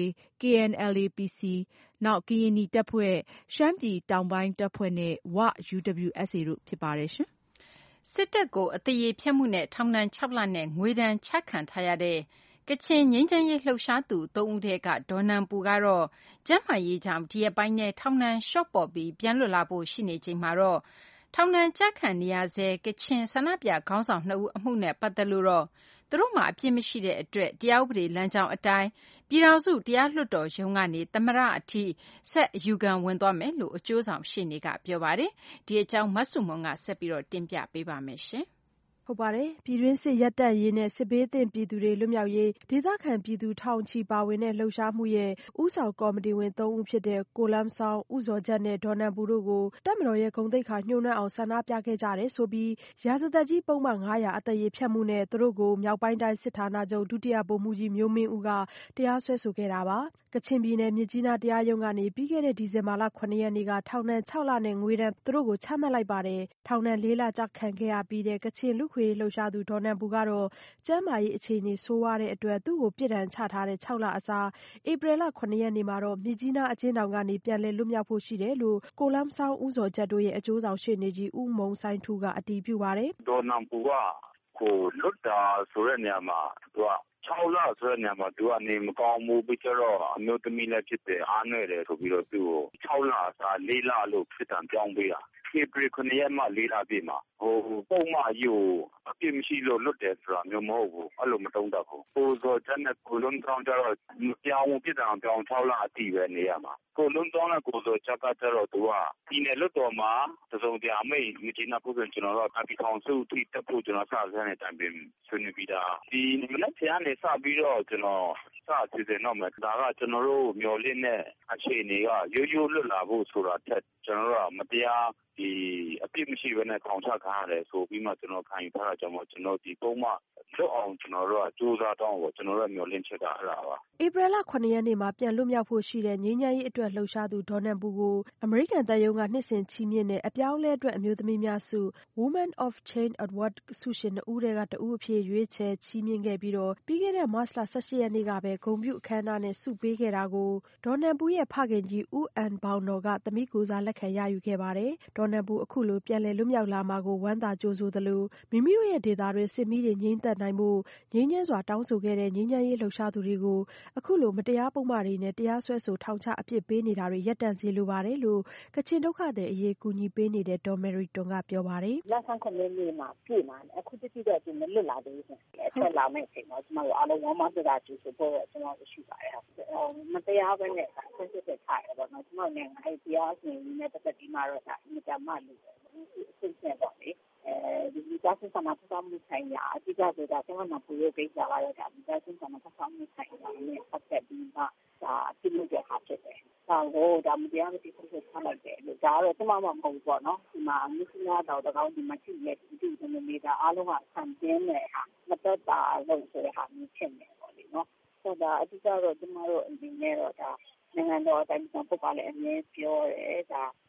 KNLA-PC နောက်ကရင်နီတပ်ဖွဲ့ ရှမ်းပြည်တောင်ပိုင်းတပ်ဖွဲ့နဲ့ ဝ UWSA တို့ဖြစ်ပါတယ်။စစ်တပ်ကိုအသရေဖျက်မှုနဲ့ထောင်ဒဏ် 6 လနဲ့ငွေဒဏ်ချခံထားရတဲ့ကချင်ငြိမ်းချမ်းရေးလှုပ်ရှားသူ 3 ဦးထဲကဒေါ်နန်ပူကတော့ကျန်းမာရေးကြောင့်ဒီရက်ပိုင်းထဲထောင်ဒဏ်လျှော့ပေါ့ပြီးပြန်လွတ်လာဖို့ရှိနေချိန်မှာတော့ထောင်ဒဏ်ကျခံနေရဆဲကချင်ဆန္ဒပြခေါင်းဆောင် 2 ဦးအမှုနဲ့ပတ်သက်လို့တော့သူတို့မှာအပြစ်မရှိတဲ့အတွက်တရားဥပဒေလမ်းကြောင်းအတိုင်းပြည်ထောင်စုတရားလွှတ်တော်ရုံးကနေသမ္မတအထိဆက်အယူခံဝင်သွားမယ်လို့အကျိုးဆောင်ရှေ့နေကပြောပါတယ်။ဒီအကြောင်းမဆုမွန်ကဆက်ပြီးတင်ပြပေးပါမယ်။ပြည်တွင်းစစ်ရပ်တန့်ရေးနဲ့စစ်ဘေးသင့်ပြည်သူတွေလွတ်မြောက်ရေးဒေသခံပြည်သူထောင်ချီပါဝင်တဲ့လှုပ်ရှားမှုရဲ့ဦးဆောင်ကော်မတီဝင် 3 ဦးဖြစ်တဲ့ကိုလမ်ဆောင်း၊ဦးဇော်ဂျတ်နဲ့ဒေါ်နန်ပူတို့ကိုတပ်မတော်ရဲ့ဂုဏ်သိက္ခာညှိုးနွမ်းအောင်ဆန္ဒပြခဲ့ကြတယ်ဆိုပြီးရာဇသတ်ကြီးပုဒ်မ 500အသရေဖျက်မှုနဲ့သူတို့ကိုမြောက်ပိုင်းတိုင်းစစ်ဌာနချုပ်ဒုတိယဗိုလ်မှူးကြီးမျိုးမင်းဦးကတရားစွဲဆိုခဲ့တာပါ။ ကချင်ပြည်နယ်မြစ်ကြီးနားတရားရုံးကနေပြီးခဲ့တဲ့ဒီဇင်ဘာ 7 ရက်နေ့ကထောင်ဒဏ် 6 လနဲ့ငွေဒဏ်သူတို့ကိုချမှတ်လိုက်ပါတယ်။ထောင်ဒဏ် 4 လကျခံခဲ့ရပြီးတဲ့ကချင်လူ့အခွင့်အရေးလှုပ်ရှားသူဒေါ်နန်ပူကတော့ကျန်းမာရေးအခြေအနေဆိုးဝါးတဲ့အတွက်သူ့ကိုပြစ်ဒဏ်ချထားတဲ့ 6 လအစားဧပြီလ 7 ရက်နေ့မှာတော့မြစ်ကြီးနားအကျဉ်းထောင်ကနေပြန်လည်လွတ်မြောက်ဖို့ရှိတယ်လို့ကိုလမ်ဆောင်း၊ဦးဇော်ဂျတ်တို့ရဲ့အကျိုးဆောင်ရှေ့နေကြီးဦးမုန်စိုင်းထူးကအတည်ပြုပါတယ်။ဒေါ်နန်ပူကလွတ်တာဆိုတဲ့နေရာမှာသူက6 လဆိုတဲ့နေရာမှာသူကနေမကောင်းဘူးပြီးတော့အမျိုးသမီးလည်းဖြစ်တယ်အားနည်းတယ်ဆိုပြီးတော့သူ့ကို6 လအစား4 လလို့ဖြစ်တံပြောင်းပေးတာဧပြီ 9 ရက်မှ4 လပြည့်မှာပုံမှန်ကြီးကိုအပြစ်မရှိလို့လွတ်တယ်ဆိုတာမျိုးမဟုတ်ဘူးအဲ့လိုမတုံးတတ်ဘူးကိုဇော်ဂျတ်နဲ့ကိုလွန်းတောင်းကြတော့ပြောင်းပြစ်ဒဏ်ပြောင်း6 လအတိပဲနေရမှာကိုလွန်းတောင်းနဲ့ကိုဇော်ဂျတ်ကကြတော့သူကဒီနယ်လွတ်တော်မှာတစုံတရာအမိတ်မြစ်ကြီးနားပုဂ္ဂိုလ်ကျွန်တော်တို့အပီထောင်စုထိတက်ဖို့ကျွန်တော်စစနဲ့တိုင်ပင်ဆွေးနွေးပြီးသားဒီမနေ့ကနေစပြီးတော့ကျွန်တော်စစီစဉ်တော့မယ်ဒါကကျွန်တော်တို့မျော်လင့်တဲ့အခြေအနေကရိုးရိုးလွတ်လာဖို့ဆိုတာထက်ကျွန်တော်တို့ကမတရားဒီအပြစ်မရှိဘဲနဲ့ထောင်ချခံရတယ်ဆိုပြီးမှကျွန်တော်ခံယူထားတာကြောင့်မို့ကျွန်တော်ဒီပုံမှန်လွတ်အောင်ကျွန်တော်တို့ကစူးစမ်းတော့ကျွန်တော်တို့မျှော်လင့်ချက်ကအဲ့ဒါပါဧပြီလ 9 ရက်နေ့မှာပြန်လွတ်မြောက်ဖို့ရှိတဲ့ငြိမ်းချမ်းရေးအတွက်လှုပ်ရှားသူဒေါ်နန်ပူကိုအမေရိကန်တပ်ရုံးကနှစ်စဉ်ချီးမြှင့်တဲ့အပြောင်းအလဲအတွက်အမျိုးသမီးများဆု Women of Change Award ဆုရှင် 2 ဦးထဲက 1 ဦးအဖြစ်ရွေးချယ်ချီးမြှင့်ခဲ့ပြီးပြီးခဲ့တဲ့မတ်လ 18 ရက်နေ့ကပဲဂုဏ်ပြုအခမ်းအနားနဲ့ဆုပေးခဲ့တာကိုဒေါ်နန်ပူရဲ့ဖခင်ကြီးဦးအန်ဘောင်နော်ကသမီးကိုယ်စားလက်ခံရယူခဲ့ပါတယ်။ဒေါ်နန်ပူအခုလိုပြန်လည်လွတ်မြောက်လာမှာကိုဝမ်းသာကြိုဆိုသလိုမိမိတို့ရဲ့ဒေသတွင်းစစ်မီးတွေငြိမ်းသက်နိုင်ဖို့ငြိမ်းချမ်းစွာတောင်းဆိုခဲ့တဲ့ငြိမ်းချမ်းရေးလှုပ်ရှားသူတွေကိုအခုလိုမတရားပုဒ်မတွေနဲ့တရားစွဲဆိုထောင်ချအပြစ်ပေးနေတာတွေရပ်တန့်စေလိုပါတယ်လို့ကချင်ဒုက္ခသည်အရေးကူညီပေးနေတဲ့ဒေါ်မယ်ရီတွန်ကပြောပါတယ်။လဆန်း9 ရက်နေ့မှာပြည်မှာအခုတတိတော့ဒီမလွတ်လာသေးဘူး။အထက်လာမယ့်အချိန်မှာကျွန်တော်တို့အားလုံးဝမ်းမပြတာကြိုဆိုဖို့ကျွန်တော်တို့ရှိပါတယ်။မတရားပဲနဲ့ဆက်စစ်ထားတယ်ပေါ့နော်။ကျွန်တော်လည်းအဲ့တရားစီရင်နဲ့ပတ်သက်ပြီးမှတော့ဒါအကြမ်းမှလို့စဉ်းစားပါလေ။ဒီကြားစင်မှာပတ်သက်မှုဆိုင်ရာအကြီးအကဲကကျွန်တော်တို့ပြုလုပ်ပေးကြလာတဲ့ဒါကြားစင်မှာပတ်သက်မှုဆိုင်ရာနဲ့ပတ်သက်ပြီးမှဒါပြုလုပ်တဲ့ဟာဖြစ်တယ်။ဒါမတရားမတိဆက်ဆက်ထားလိုက်တယ်လို့ဒါကတော့ကျွန်မမဟုတ်ဘူးပေါ့နော်။ဒီမှာမြစ်နာတော်တောင်းဒီမှာရှိတဲ့ဒီနေတာအားလုံးကဆန်ပြင်းတဲ့ဟာမသက်တာလို့ဆိုတဲ့ဟာမျိုးဖြစ်နေပေါ့လေနော်။ဆိုတော့အဓိကတော့ကျွန်တော်တို့အနေနဲ့တော့ဒါနိုင်ငံတော်အတိုင်းအတာပုဂ္ဂိုလ်လည်းအမြဲပြောတယ်ဒါ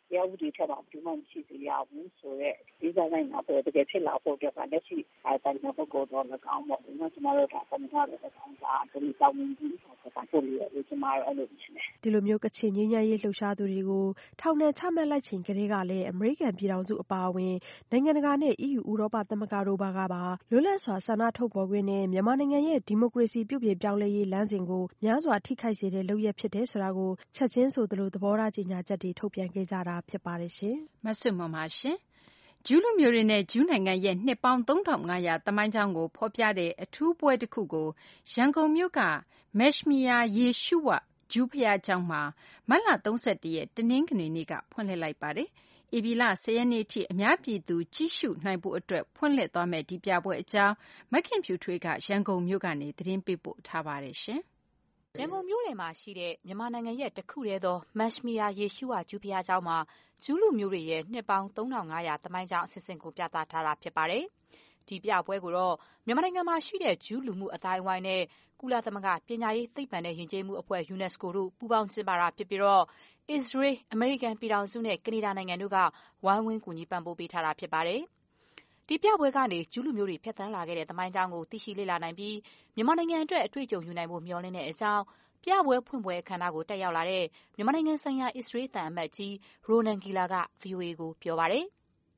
တရားဥပဒေထက်တော့ဒီမှမရှိစေရဘူးဆိုတော့ဒီဇာတ်နိုင်တော့တကယ်ဖြစ်လာဖို့အတွက်ကလက်ရှိတိုင်ပုဂ္ဂိုလ်တော်လည်းကောင်းပေါ့နော်ကျမတို့ကသမထလည်းကောင်းတာဒီတောင်းကြီးဆိုတာပို့လို့ကျမတို့အဲ့လိုဖြစ်နေဒီလိုမျိုးကချင်ငြိမ်းချမ်းရေးလှုပ်ရှားသူတွေကိုထောင်နဲ့ချမှတ်လိုက်ချိန်ကလေးကလည်းအမေရိကန်ပြည်ထောင်စုအပါအဝင်နိုင်ငံတကာနဲ့ EU ဥရောပသမဂ္ဂတို့ဘာကပါလွတ်လပ်စွာဆန္ဒထုတ်ဖော်ခွင့်နဲ့မြန်မာနိုင်ငံရဲ့ဒီမိုကရေစီပြုပြင်ပြောင်းလဲရေးလမ်းစဉ်ကိုများစွာထိခိုက်စေတဲ့လုပ်ရပ်ဖြစ်တယ်ဆိုတာကိုချက်ချင်းဆိုသလိုသဘောထားကြေညာချက်တွေထုတ်ပြန်ခဲ့ကြတာဖြစ်ပါတယ်ရှင်မဆွတ်မပါရှင်ဂျူးလူမျိုးတွေနဲ့ဂျူးနိုင်ငံရဲ့နှစ်ပေါင်း3500သမိုင်းကြောင်းကိုဖော်ပြတဲ့အထူးပွဲတစ်ခုကိုရန်ကုန်မြို့ကမက်ရှ်မီယာယေရှုဝဂျူးဘုရားကျောင်းမှာမတ်လ31ရက်တနင်္ဂနွေနေ့ကဖွင့်လှစ်လိုက်ပါတယ်ဧပြီလ10ရက်နေ့အထိအများပြည်သူကြည့်ရှုနိုင်ဖို့အတွက်ဖွင့်လှစ်သွားမယ့်ဒီပြပွဲအကြောင်းမခင်ဖြူထွေးကရန်ကုန်မြို့ကနေသတင်းပေးပို့ထားပါတယ်ရှင်ရန်ကုန်မြို့လယ်မှာရှိတဲ့မြန်မာနိုင်ငံရဲ့တခုတည်းသောမက်ရှ်မီယာယေရှုဝဂျူးဘုရားကျောင်းမှာဂျူးလူမျိုးတွေရဲ့နှစ်ပေါင်း3500သမိုင်းကြောင်းအစစ်အစင်ကိုပြသထားတာဖြစ်ပါတယ်။ဒီပြပွဲကိုတော့မြန်မာနိုင်ငံမှာရှိတဲ့ဂျူးလူမှုအတိုင်းအဝိုင်းနဲ့ကုလသမဂ္ဂပညာရေးသိပ္ပံနဲ့ယဉ်ကျေးမှုအဖွဲ့ UNESCO တို့ပူးပေါင်းကျင်းပတာဖြစ်ပြီးတော့အစ္စရေး၊အမေရိကန်ပြည်ထောင်စုနဲ့ကနေဒါနိုင်ငံတို့ကဝိုင်းဝန်းကူညီပံ့ပိုးပေးထားတာဖြစ်ပါတယ်။ဒီပြပွဲကနေဂျူးလူမျိုးတွေဖျက်ဆီးလာခဲ့တဲ့သမိုင်းကြောင်းကိုသိရှိလေ့လာနိုင်ပြီးမြန်မာနိုင်ငံအတွက်အတွေ့အကြုံယူနိုင်ဖို့မျှော်လင့်တဲ့အကြောင်းပြပွဲဖွင့်ပွဲအခမ်းအနားကိုတက်ရောက်လာတဲ့မြန်မာနိုင်ငံဆိုင်ရာအစ္စရေးသံအမတ်ကြီးရိုနန်ဂီလာက VOA ကိုပြောပါတယ်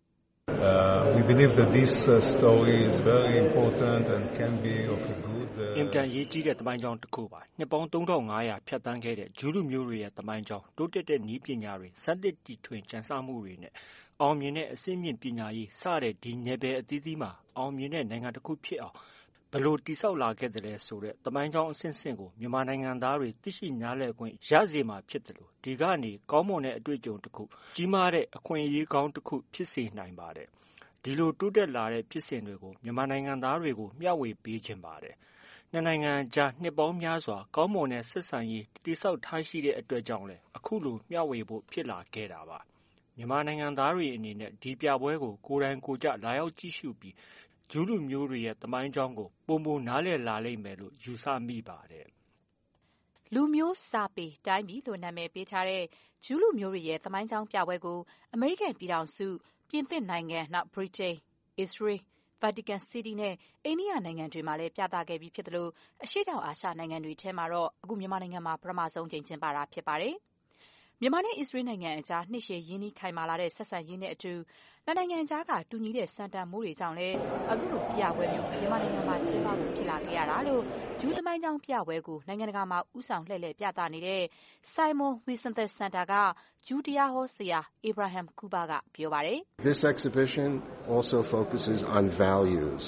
We believe that this story is very important and can be of a good အင်တန်ရေးကြီးတဲ့သမိုင်းကြောင်းတစ်ခုပါနှစ်ပေါင်း3500ဖြတ်သန်းခဲ့တဲ့ဂျူးလူမျိုးတွေရဲ့သမိုင်းကြောင်းတိုးတက်တဲ့နည်းပညာတွေစသစ်တီထွင်ကြံစမှုတွေနဲ့အောင်မြင်တဲ့အစိမ့်မြင့်ပညာရေးစတဲ့ဒီနယ်ပယ်အသီးသီးမှာအောင်မြင်တဲ့နိုင်ငံတစ်ခုဖြစ်အောင်ဘလို့တိဆောက်လာခဲ့တယ်ဆိုတဲ့သမိုင်းကြောင်းအဆင့်ဆင့်ကိုမြန်မာနိုင်ငံသားတွေသိရှိနားလည်ခွင့်ရစေမှာဖြစ်တယ်လို့ဒီကနေကောင်းမွန်တဲ့အတွေ့အကြုံတစ်ခုကြီးမားတဲ့အခွင့်အရေးကောင်းတစ်ခုဖြစ်စေနိုင်ပါတယ်ဒီလိုတိုးတက်လာတဲ့ဖြစ်စဉ်တွေကိုမြန်မာနိုင်ငံသားတွေကိုမျှဝေပေးခြင်းပါတယ်နှစ်နိုင်ငံကြားနှစ်ပေါင်းများစွာကောင်းမွန်တဲ့ဆက်ဆံရေးတိဆောက်ထားရှိတဲ့အတွက်ကြောင့်လည်းအခုလိုမျှဝေဖို့ဖြစ်လာခဲ့တာပါမြန်မာနိုင်ငံသားတွေအနေနဲ့ဒီပြပွဲကိုကိုယ်တိုင်ကိုယ်ကျလာရောက်ကြည့်ရှုပြီးဂျူးလူမျိုးတွေရဲ့သမိုင်းကြောင်းကိုပုံပုံနားလည်လာလိမ့်မယ်လို့ယူဆမိပါတယ်လူမျိုးစာပေတိုင်းပြည်လို့နာမည်ပေးထားတဲ့ဂျူးလူမျိုးတွေရဲ့သမိုင်းကြောင်းပြပွဲကိုအမေရိကန်ပြည်ထောင်စုပြင်သစ်နိုင်ငံနောက်ဗြိတိန်အစ္စရေးဗာတီကန်စီးတီးနဲ့အိန္ဒိယနိုင်ငံတွေမှာလည်းပြသခဲ့ပြီးဖြစ်တယ်လို့အရှေ့တောင်အာရှနိုင်ငံတွေထဲမှာတော့အခုမြန်မာနိုင်ငံမှာပထမဆုံးကျင်းပတာဖြစ်ပါတယ်မြန်မာနဲ့အစ္စရေးနိုင်ငံအကြားနှစ်ရှည်ရင်းနှီးခိုင်မာလာတဲ့ဆက်ဆံရေးနဲ့အတူနှစ်နိုင်ငံကြားကတူညီတဲ့စံတန်မိုးတွေကြောင့်လည်းအခုလိုပြပွဲမျိုးမြန်မာနိုင်ငံမှာကျင်းပဖို့ဖြစ်လာခဲ့ရတာလို့ဂျူးသမိုင်းကြောင်းပြပွဲကိုနိုင်ငံတကာမှာဥဆောင်လှည့်လည်ပြသနေတဲ့ Simon Wiesenthal Center ကဂျူးတရားဟောဆရာ Abraham Kuba ကပြောပါတယ်။ This exhibition also focuses on values.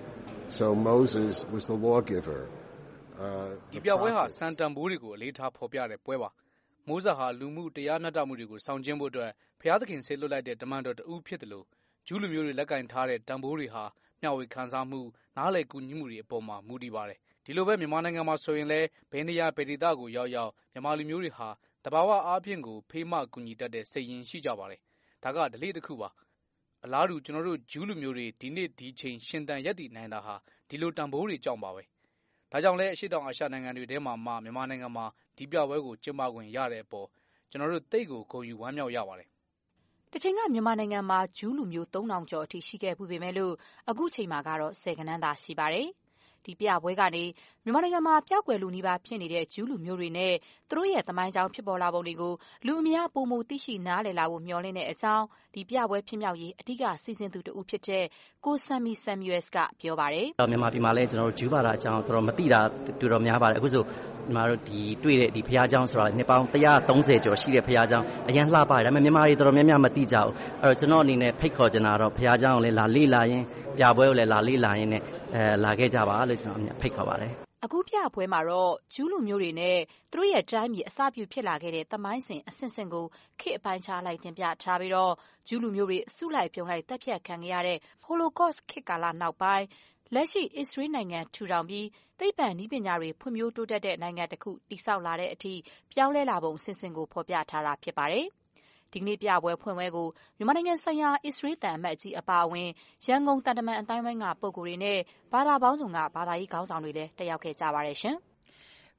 So Moses was the lawgiver. ဒီပြပွဲဟာစံတန်မိုးတွေကိုအလေးထားဖော်ပြတဲ့ပွဲပါမိုးဇာဟာလူမှုတရားမျှတမှုတွေကိုဆောင်ကျဉ်ဖို့အတွက်ဘုရားသခင်ဆေလွတ်လိုက်တဲ့တမန်တော်တဦးဖြစ်တယ်လို့ဂျူးလူမျိုးတွေလက်ကင်ထားတဲ့တန်ဖိုးတွေဟာမျှဝေခံစားမှုနားလည်ကူညီမှုတွေအပေါ်မှာမူတည်ပါတယ်ဒီလိုပဲမြန်မာနိုင်ငံမှာဆိုရင်လည်းဘယ်နေရာဘယ်ဒေသကိုရောက်ရောက်မြန်မာလူမျိုးတွေဟာတဘာဝအားဖြင့်ကိုဖေးမကူညီတတ်တဲ့စိတ်ရင်းရှိကြပါတယ်ဒါကဓလေ့တစ်ခုပါအလားတူကျွန်တော်တို့ဂျူးလူမျိုးတွေဒီနေ့ဒီချိန်ရှင်သန်ရပ်တည်နိုင်တာဟာဒီလိုတန်ဖိုးတွေကြောင့်ပါပဲဒါကြောင့်လည်းအရှေ့တောင်အာရှနိုင်ငံတွေထဲမှာမှမြန်မာနိုင်ငံမှာဒီပြပွဲကိုကျင်းပခွင့်ရတဲ့အပေါ်ကျွန်တော်တို့သိကိုဂုဏ်ယူဝမ်းမြောက်ရပါတယ်တချိန်ကမြန်မာနိုင်ငံမှာဂျူးလူမျိုး3000ကျော်အထိရှိခဲ့ပေမဲ့လို့အခုချိန်မှာကတော့10ကဏ္ဍသာရှိပါတယ်ဒီပြပွဲကနေမြန်မာနိုင်ငံမှာပျောက်ကွယ်လူနီးပါးဖြစ်နေတဲ့ဂျူးလူမျိုးတွေနဲ့သူတို့ရဲ့သမိုင်းကြောင်းဖြစ်ပေါ်လာပုံတွေကိုလူအများပုံမူသိရှိနားလည်လာဖို့မျှော်လင့်တဲ့အကြောင်းဒီပြပွဲဖြစ်မြောက်ရေးအဓိကစီစဉ်သူတဦးဖြစ်တဲ့ကိုဆမ်မီဆမ်မြူအယ်စ်ကပြောပါတယ်မြန်မာပြည်မှာလည်းကျွန်တော်တို့ဂျူးဘာသာအကြောင်းတော်တော်မသိတာတော်တော်များပါတယ်အခုဆိုညီမတို့ဒီတွေ့တဲ့ဒီဘုရားကျောင်းဆိုတာနှစ်ပေါင်း130ကျော်ရှိတဲ့ဘုရားကျောင်းအရင်လှပတယ်ဒါပေမဲ့မြန်မာတွေတော်တော်များများမသိကြဘူးအဲ့တော့ကျွန်တော်အနေနဲ့ဖိတ်ခေါ်ချင်တာတော့ဘုရားကျောင်းကိုလည်းလာလေ့လာရင်ပြပွဲကိုလည်းလာလေ့လာရင်နဲ့လာခဲ့ကြပါလို့ကျွန်တော်ဖိတ်ခေါ်ပါတယ်အခုပြပွဲမှာတော့ဂျူးလူမျိုးတွေနဲ့သူတို့ရဲ့တိုင်းပြည်အစပြုဖြစ်လာခဲ့တဲ့သမိုင်းစဉ်အဆင့်ဆင့်ကိုခေတ်အပိုင်းခြားလိုက်တင်ပြထားပြီးတော့ဂျူးလူမျိုးတွေအစုလိုက်ပြုံလိုက်တပ်ဖြတ်ခံခဲ့ရတဲ့ Holocaust ခေတ်ကာလနောက်ပိုင်းလက်ရှိအစ္စရေးနိုင်ငံထူထောင်ပြီးသိပ္ပံနည်းပညာတွေဖွံ့ဖြိုးတိုးတက်တဲ့နိုင်ငံတစ်ခုတည်ဆောက်လာတဲ့အထိပြောင်းလဲလာပုံအစဉ်စဉ်ကိုဖော်ပြထားတာဖြစ်ပါတယ်။ဒီကနေ့ပြပွဲဖွင့်ပွဲကိုမြန်မာနိုင်ငံဆိုင်ရာအစ္စရေးသံအမတ်ကြီးအပါအဝင်ရန်ကုန်တန်တမန်အတိုင်းဝိုင်းကပုဂ္ဂိုလ်တွေနဲ့ဘာသာပေါင်းစုံကဘာသာရေးခေါင်းဆောင်တွေလည်းတက်ရောက်ခဲ့ကြပါတယ်ရှင်။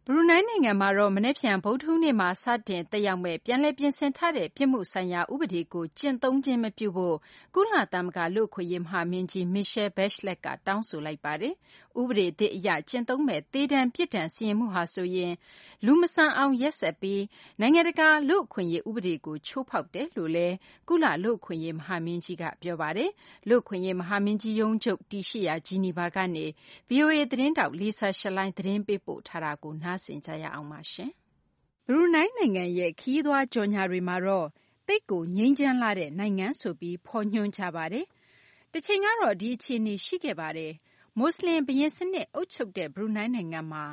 ဘရူနိုင်းနိုင်ငံမှာတော့မနက်ဖြန်ဗုဒ္ဓဟူးနေ့မှာစတင်သက်ရောက်မဲ့ပြန်လည်ပြင်ဆင်ထားတဲ့ပြစ်မှုဆိုင်ရာဥပဒေကိုကျင့်သုံးခြင်းမပြုဖို့ကုလသမဂ္ဂလူ့အခွင့်အရေးမဟာမင်းကြီး Michelle Bachelet ကတောင်းဆိုလိုက်ပါတယ်။ဥပဒေသစ်အရကျင့်သုံးမဲ့သေဒဏ်ပြစ်ဒဏ်စီရင်မှုဟာဆိုရင်လူမဆန်အောင်ရက်စက်ပြီးနိုင်ငံတကာလူ့အခွင့်အရေးဥပဒေကိုချိုးဖောက်တယ်လို့လည်းကုလလူ့အခွင့်အရေးမဟာမင်းကြီးကပြောပါတယ်။လူ့အခွင့်အရေးမဟာမင်းကြီးရုံးချုပ်တည်ရှိရာဂျီနီဗာကနေ VOA သတင်းတောက် Lisa Schlein သတင်းပေးပို့ထားတာကိုနားဆင်ကြရအောင်ပါရှင်။ဘရူနိုင်းနိုင်ငံရဲ့ခရီးသွားကြော်ညာတွေမှာတော့သိပ်ကိုငြိမ်းချမ်းလာတဲ့နိုင်ငံဆိုပြီးဖော်ညွှန်းကြပါတယ်။တစ်ချိန်ကတော့ဒီအခြေအနေရှိခဲ့ပါတယ်။မွတ်စလင်ဘုရင်စနစ်အုပ်ချုပ်တဲ့ဘရူနိုင်းနိုင်ငံမှာ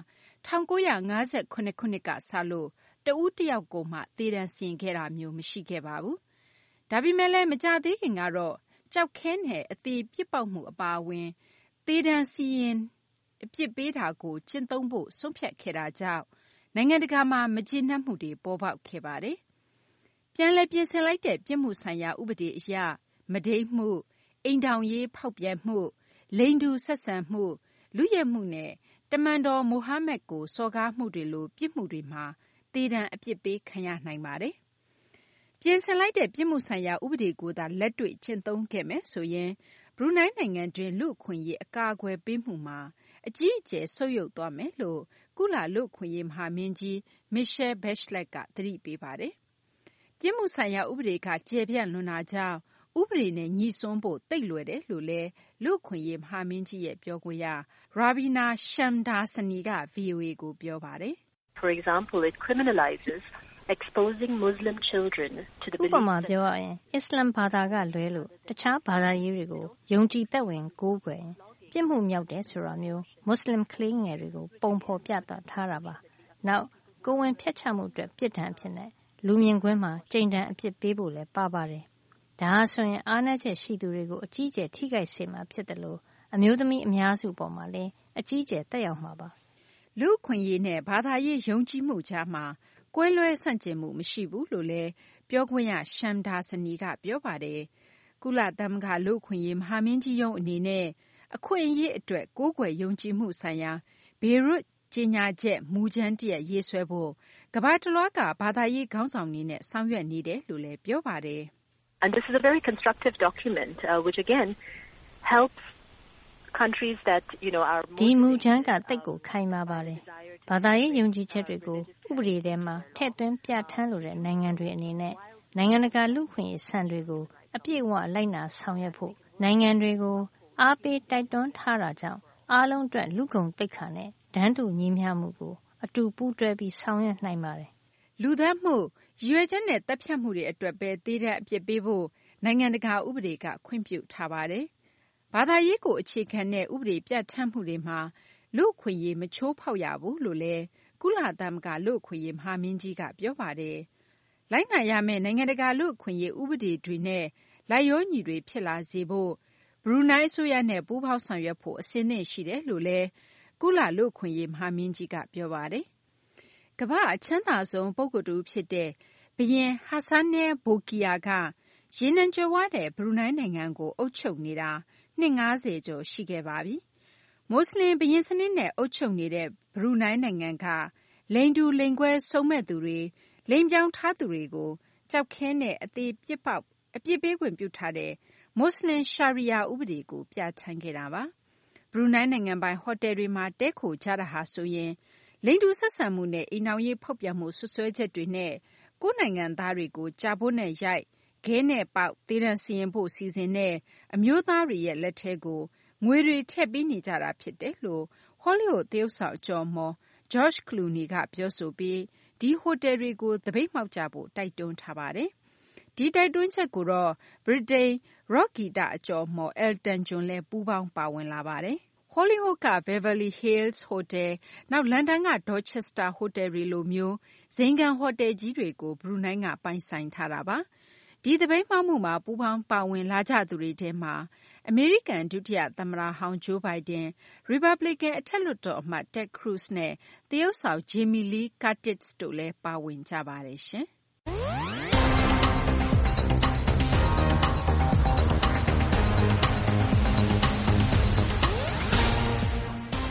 1958ခုနှစ်ကစလို့တဦးတယောက်ကိုမှသေဒဏ်စီရင်ခဲ့တာမျိုးမရှိခဲ့ပါဘူး။ဒါပေမဲ့လည်းမကြသေးခင်ကတော့ကြောက်ခဲနဲ့အသေးပြစ်ပေါက်မှုအပါအဝင်သေဒဏ်စီရင်အပြစ်ပေးတာကိုကျင့်သုံးဖို့ဆုံးဖြတ်ခဲ့တာကြောင့်နိုင်ငံတကာမှာမကျေနပ်မှုတွေပေါ်ပေါက်ခဲ့ပါတယ်။ပြန်လည်ပြင်ဆင်လိုက်တဲ့ပြစ်မှုဆိုင်ရာဥပဒေအရမုဒိမ်းမှုအိမ်ထောင်ရေးဖောက်ပြန်မှုလိင်တူဆက်ဆံမှုလူရဲမှုနဲ့တမန်တော်မိုဟာမက်ကိုစော်ကားမှုတွေလိုပြစ်မှုတွေမှာသေဒဏ်အပြစ်ပေးခံရနိုင်ပါတယ်။ပြင်ဆင်လိုက်တဲ့ပြစ်မှုဆိုင်ရာဥပဒေကိုသာလက်တွေ့ကျင့်သုံးခဲ့မယ်ဆိုရင်ဘရူနိုင်းနိုင်ငံတွင်လူ့အခွင့်အရေးအကာအကွယ်ပေးမှုမှာအကြီးအကျယ်ဆုတ်ယုတ်သွားမယ်လို့ကုလလူ့အခွင့်အရေးမဟာမင်းကြီး Michelle Bachelet ကသတိပေးပါတယ်။ပြစ်မှုဆိုင်ရာဥပဒေကကျယ်ပြန့်လွန်းတာကြောင့်ဥပဒေနဲ့ညှိစွန်းဖို့သိပ်လွယ်တယ်လို့လည်းလူ့အခွင့်အရေးမဟာမင်းကြီးရဲ့ပြောခွင့်ရ Ravina Shamdasani က VOA ကိုပြောပါတယ်။ For example, it criminalizes exposing Muslim children to the belief ဥပမာပြောရရင်အစ္စလမ်ဘာသာကလွဲလို့တခြားဘာသာရေးတွေကိုယုံကြည်သက်ဝင်ကိုးကွယ်ပြစ်မှုမြောက်တယ်ဆိုတာမျိုးမွတ်စလင်ကလေးငယ်တွေကိုပုံဖော်ပြသထားတာပါ။နောက်ကိုယ်ဝန်ဖျက်ချမှုအတွက်ပြစ်ဒဏ်အဖြစ်နဲ့လူမြင်ကွင်းမှာကြိမ်ဒဏ်အပြစ်ပေးဖို့လည်းပါပါတယ်။ဒါဟာဆိုရင်အားနည်းချက်ရှိသူတွေကိုအကြီးအကျယ်ထိခိုက်စေမှာဖြစ်တယ်လို့အမျိုးသမီးအများစုပေါ်မှာလည်းအကြီးအကျယ်သက်ရောက်မှာပါ။လူ့အခွင့်အရေးနဲ့ဘာသာရေးယုံကြည်မှုကြားမှာကွဲလွဲဆန့်ကျင်မှုမရှိဘူးလို့လည်းပြောခွင့်ရ Shamdasani ကပြောပါတယ်။ကုလသမဂ္ဂလူ့အခွင့်အရေးမဟာမင်းကြီးရုံးအနေနဲ့အခွင့်အရေးအတွက်ကိုးကွယ်ယုံကြည်မှုဆိုင်ရာဘေရွတ်ကြေညာချက်မူကြမ်းတရပ်ရေးဆွဲဖို့ကမ္ဘာတလွှားကဘာသာရေးခေါင်းဆောင်တွေနဲ့ဆောင်ရွက်နေတယ်လို့လည်းပြောပါတယ်။ And this is a very constructive document which again helps countries that are ဒီမူကြမ်းကတိတ်ကိုခိုင်မာပါတယ်။ဘာသာရေးယုံကြည်ချက်တွေကိုဥပဒေထဲမှာထည့်သွင်းပြဋ္ဌာန်းလိုတဲ့နိုင်ငံတွေအနေနဲ့နိုင်ငံတကာလူ့အခွင့်အရေးစံတွေကိုအပြည့်အဝလိုက်နာဆောင်ရွက်ဖို့နိုင်ငံတွေကိုအားပေးတိုက်တွန်းထားတာကြောင့်အားလုံးအတွက်လူ့ဂုဏ်သိက္ခာနဲ့တန်းတူညီမျှမှုကိုအတူပူးတွဲပြီးဆောင်ရွက်နိုင်ပါတယ်။လူသတ်မှုရည်ရွယ်ချက်နဲ့တပ်ဖြတ်မှုတွေအတွက်ပဲသေဒဏ်အပြစ်ပေးဖို့နိုင်ငံတကာဥပဒေကခွင့်ပြုထားပါတယ်။ဘာသာရေးကိုအခြေခံတဲ့ဥပဒေပြဋ္ဌာန်းမှုတွေမှာလူ့အခွင့်အရေးမချိုးဖောက်ရဘူးလို့လည်းကုလသမဂ္ဂလူ့အခွင့်အရေးမဟာမင်းကြီးကပြောပါတယ်။လိုက်နာရမယ့်နိုင်ငံတကာလူ့အခွင့်အရေးဥပဒေတွေနဲ့လိုက်လျောညီတွေဖြစ်လာစေဖို့ဘရူနိုင်းအစိုးရနဲ့ပူးပေါင်းဆောင်ရွက်ဖို့အဆင်သင့်ရှိတယ်လို့လည်းကုလလူ့အခွင့်အရေးမဟာမင်းကြီးကပြောပါတယ်။ကမ္ဘာ့အချမ်းသာဆုံးပုဂ္ဂိုလ်တူဖြစ်တဲ့ဘုရင် Hassanal Bolkiah ကရေနံကြွယ်ဝတဲ့ဘရူနိုင်းနိုင်ငံကိုအုပ်ချုပ်နေတာနှစ်50ကျော်ရှိခဲ့ပါပြီ။မွတ်စလင်ဘုရင်စနစ်နဲ့အုပ်ချုပ်နေတဲ့ဘရူနိုင်းနိုင်ငံကလိင်တူလိင်ကွဲစုံမက်သူတွေလိင်ပြောင်းထားသူတွေကိုကြောက်ခဲနဲ့အသေးပြစ်ပေးခွင့်ပြုထားတဲ့မွတ်စလင်ရှာရီယာဥပဒေကိုပြဋ္ဌာန်းခဲ့တာပါ။ဘရူနိုင်းနိုင်ငံပိုင်ဟိုတယ်တွေမှာတည်းခိုကြတာဟာဆိုရင်လိင်တူဆက်ဆံမှုနဲ့အိမ်ထောင်ရေးဖောက်ပြန်မှုစွပ်စွဲချက်တွေနဲ့ကိုယ်နိုင်ငံသားတွေကိုကြာပိုးနဲ့ရိုက်ခဲနဲ့ပေါက်သေဒဏ်စီရင်ဖို့စီစဉ်တဲ့အမျိုးသားတွေရဲ့လက်ထဲကိုငွေတွေထည့်ပေးနေကြတာဖြစ်တယ်လို့ဟောလိဝုဒ်သရုပ်ဆောင်အကျော်အမော် George Clooney ကပြောဆိုပြီးဒီဟိုတယ်တွေကိုသပိတ်မှောက်ကြဖို့တိုက်တွန်းထားပါတယ်။ဒီတိုက်တွန်းချက်ကိုတော့ဗြိတိန်ရော့ဂီတအကျော်အမော် Elton John လည်းပူးပေါင်းပါဝင်လာပါတယ်။ဟောလိဝုဒ်က Beverly Hills ဟိုတယ်နောက်လန်ဒန်က Dorchester ဟိုတယ်တွေလိုမျိုးဇိမ်ခံဟိုတယ်ကြီးတွေကိုဘရူနိုင်းကပိုင်ဆိုင်ထားတာပါ။ဒီသပိတ်မှောက်မှုမှာပူးပေါင်းပါဝင်လာကြသူတွေထဲမှာအမေရိကန်ဒုတိယသမ္မတဟောင်းဂျိုးဘိုင်ဒန်ရီပတ်ဘလီကန်အထက်လွှတ်တော်အမတ် Ted Cruz နဲ့သရုပ်ဆောင် Jamie Lee Curtis တို့လည်းပါဝင်ကြပါတယ်ရှင်။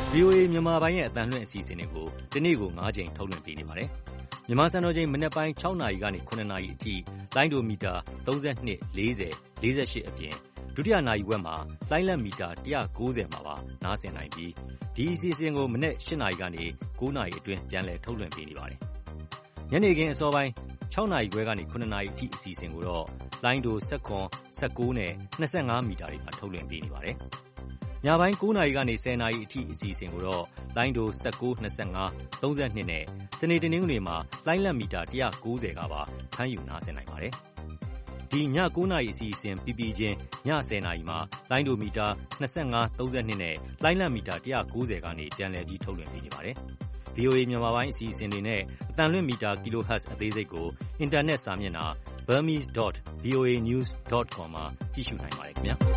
VOA မြန်မာပိုင်းရဲ့အသံလွှင့်အစီအစဉ်တွေကိုတနေ့ကို9ကြိမ်ထုတ်လွှင့်ပေးနေပါတယ်။မြန်မာစံတော်ချိန်မနက်ပိုင်း6နာရီကနေ9နာရီအထိလိုင်းဒိုမီတာ32 40 48အပြင်ဒုတိယနာရီဝက်မှာလိုင်းလက်မီတာ190မှာပါနားဆင်နိုင်ပြီးဒီအစီအစဉ်ကိုမနက်8နာရီကနေ9နာရီအတွင်းပြန်လည်ထုတ်လွှင့်ပေးနေပါတယ်။ညနေခင်းအစောပိုင်း6နာရီခွဲကနေ9နာရီအထိအစီအစဉ်ကိုတော့လိုင်းဒို19နဲ့25မီတာတွေမှာထုတ်လွှင့်ပေးနေပါတယ်။ညပိုင်း9နာရီကနေ10နာရီအထိအစီအစဉ်ကိုတော့လိုင်းဒို19 25 32နဲ့စနေတနင်္ဂနွေမှာလိုင်းလက်မီတာ190ကပါဖမ်းယူနားဆင်နိုင်ပါတယ်။ဒီည9နာရီအစီအစဉ်ပြီးပြီးချင်းည10နာရီမှာလိုင်းဒိုမီတာ25 32နဲ့လိုင်းလက်မီတာ190ကနေပြန်လည်ပြီးထုတ်လွှင့်ပေးနေပါတယ်။ VOA မြန်မာပိုင်းအစီအစဉ်တွေနဲ့အသံလွှင့်မီတာ kHz အသေးစိတ်ကိုအင်တာနက်စာမျက်နှာ burmese.voanews.com မှာကြည့်ရှုနိုင်ပါတယ်ခင်ဗျာ။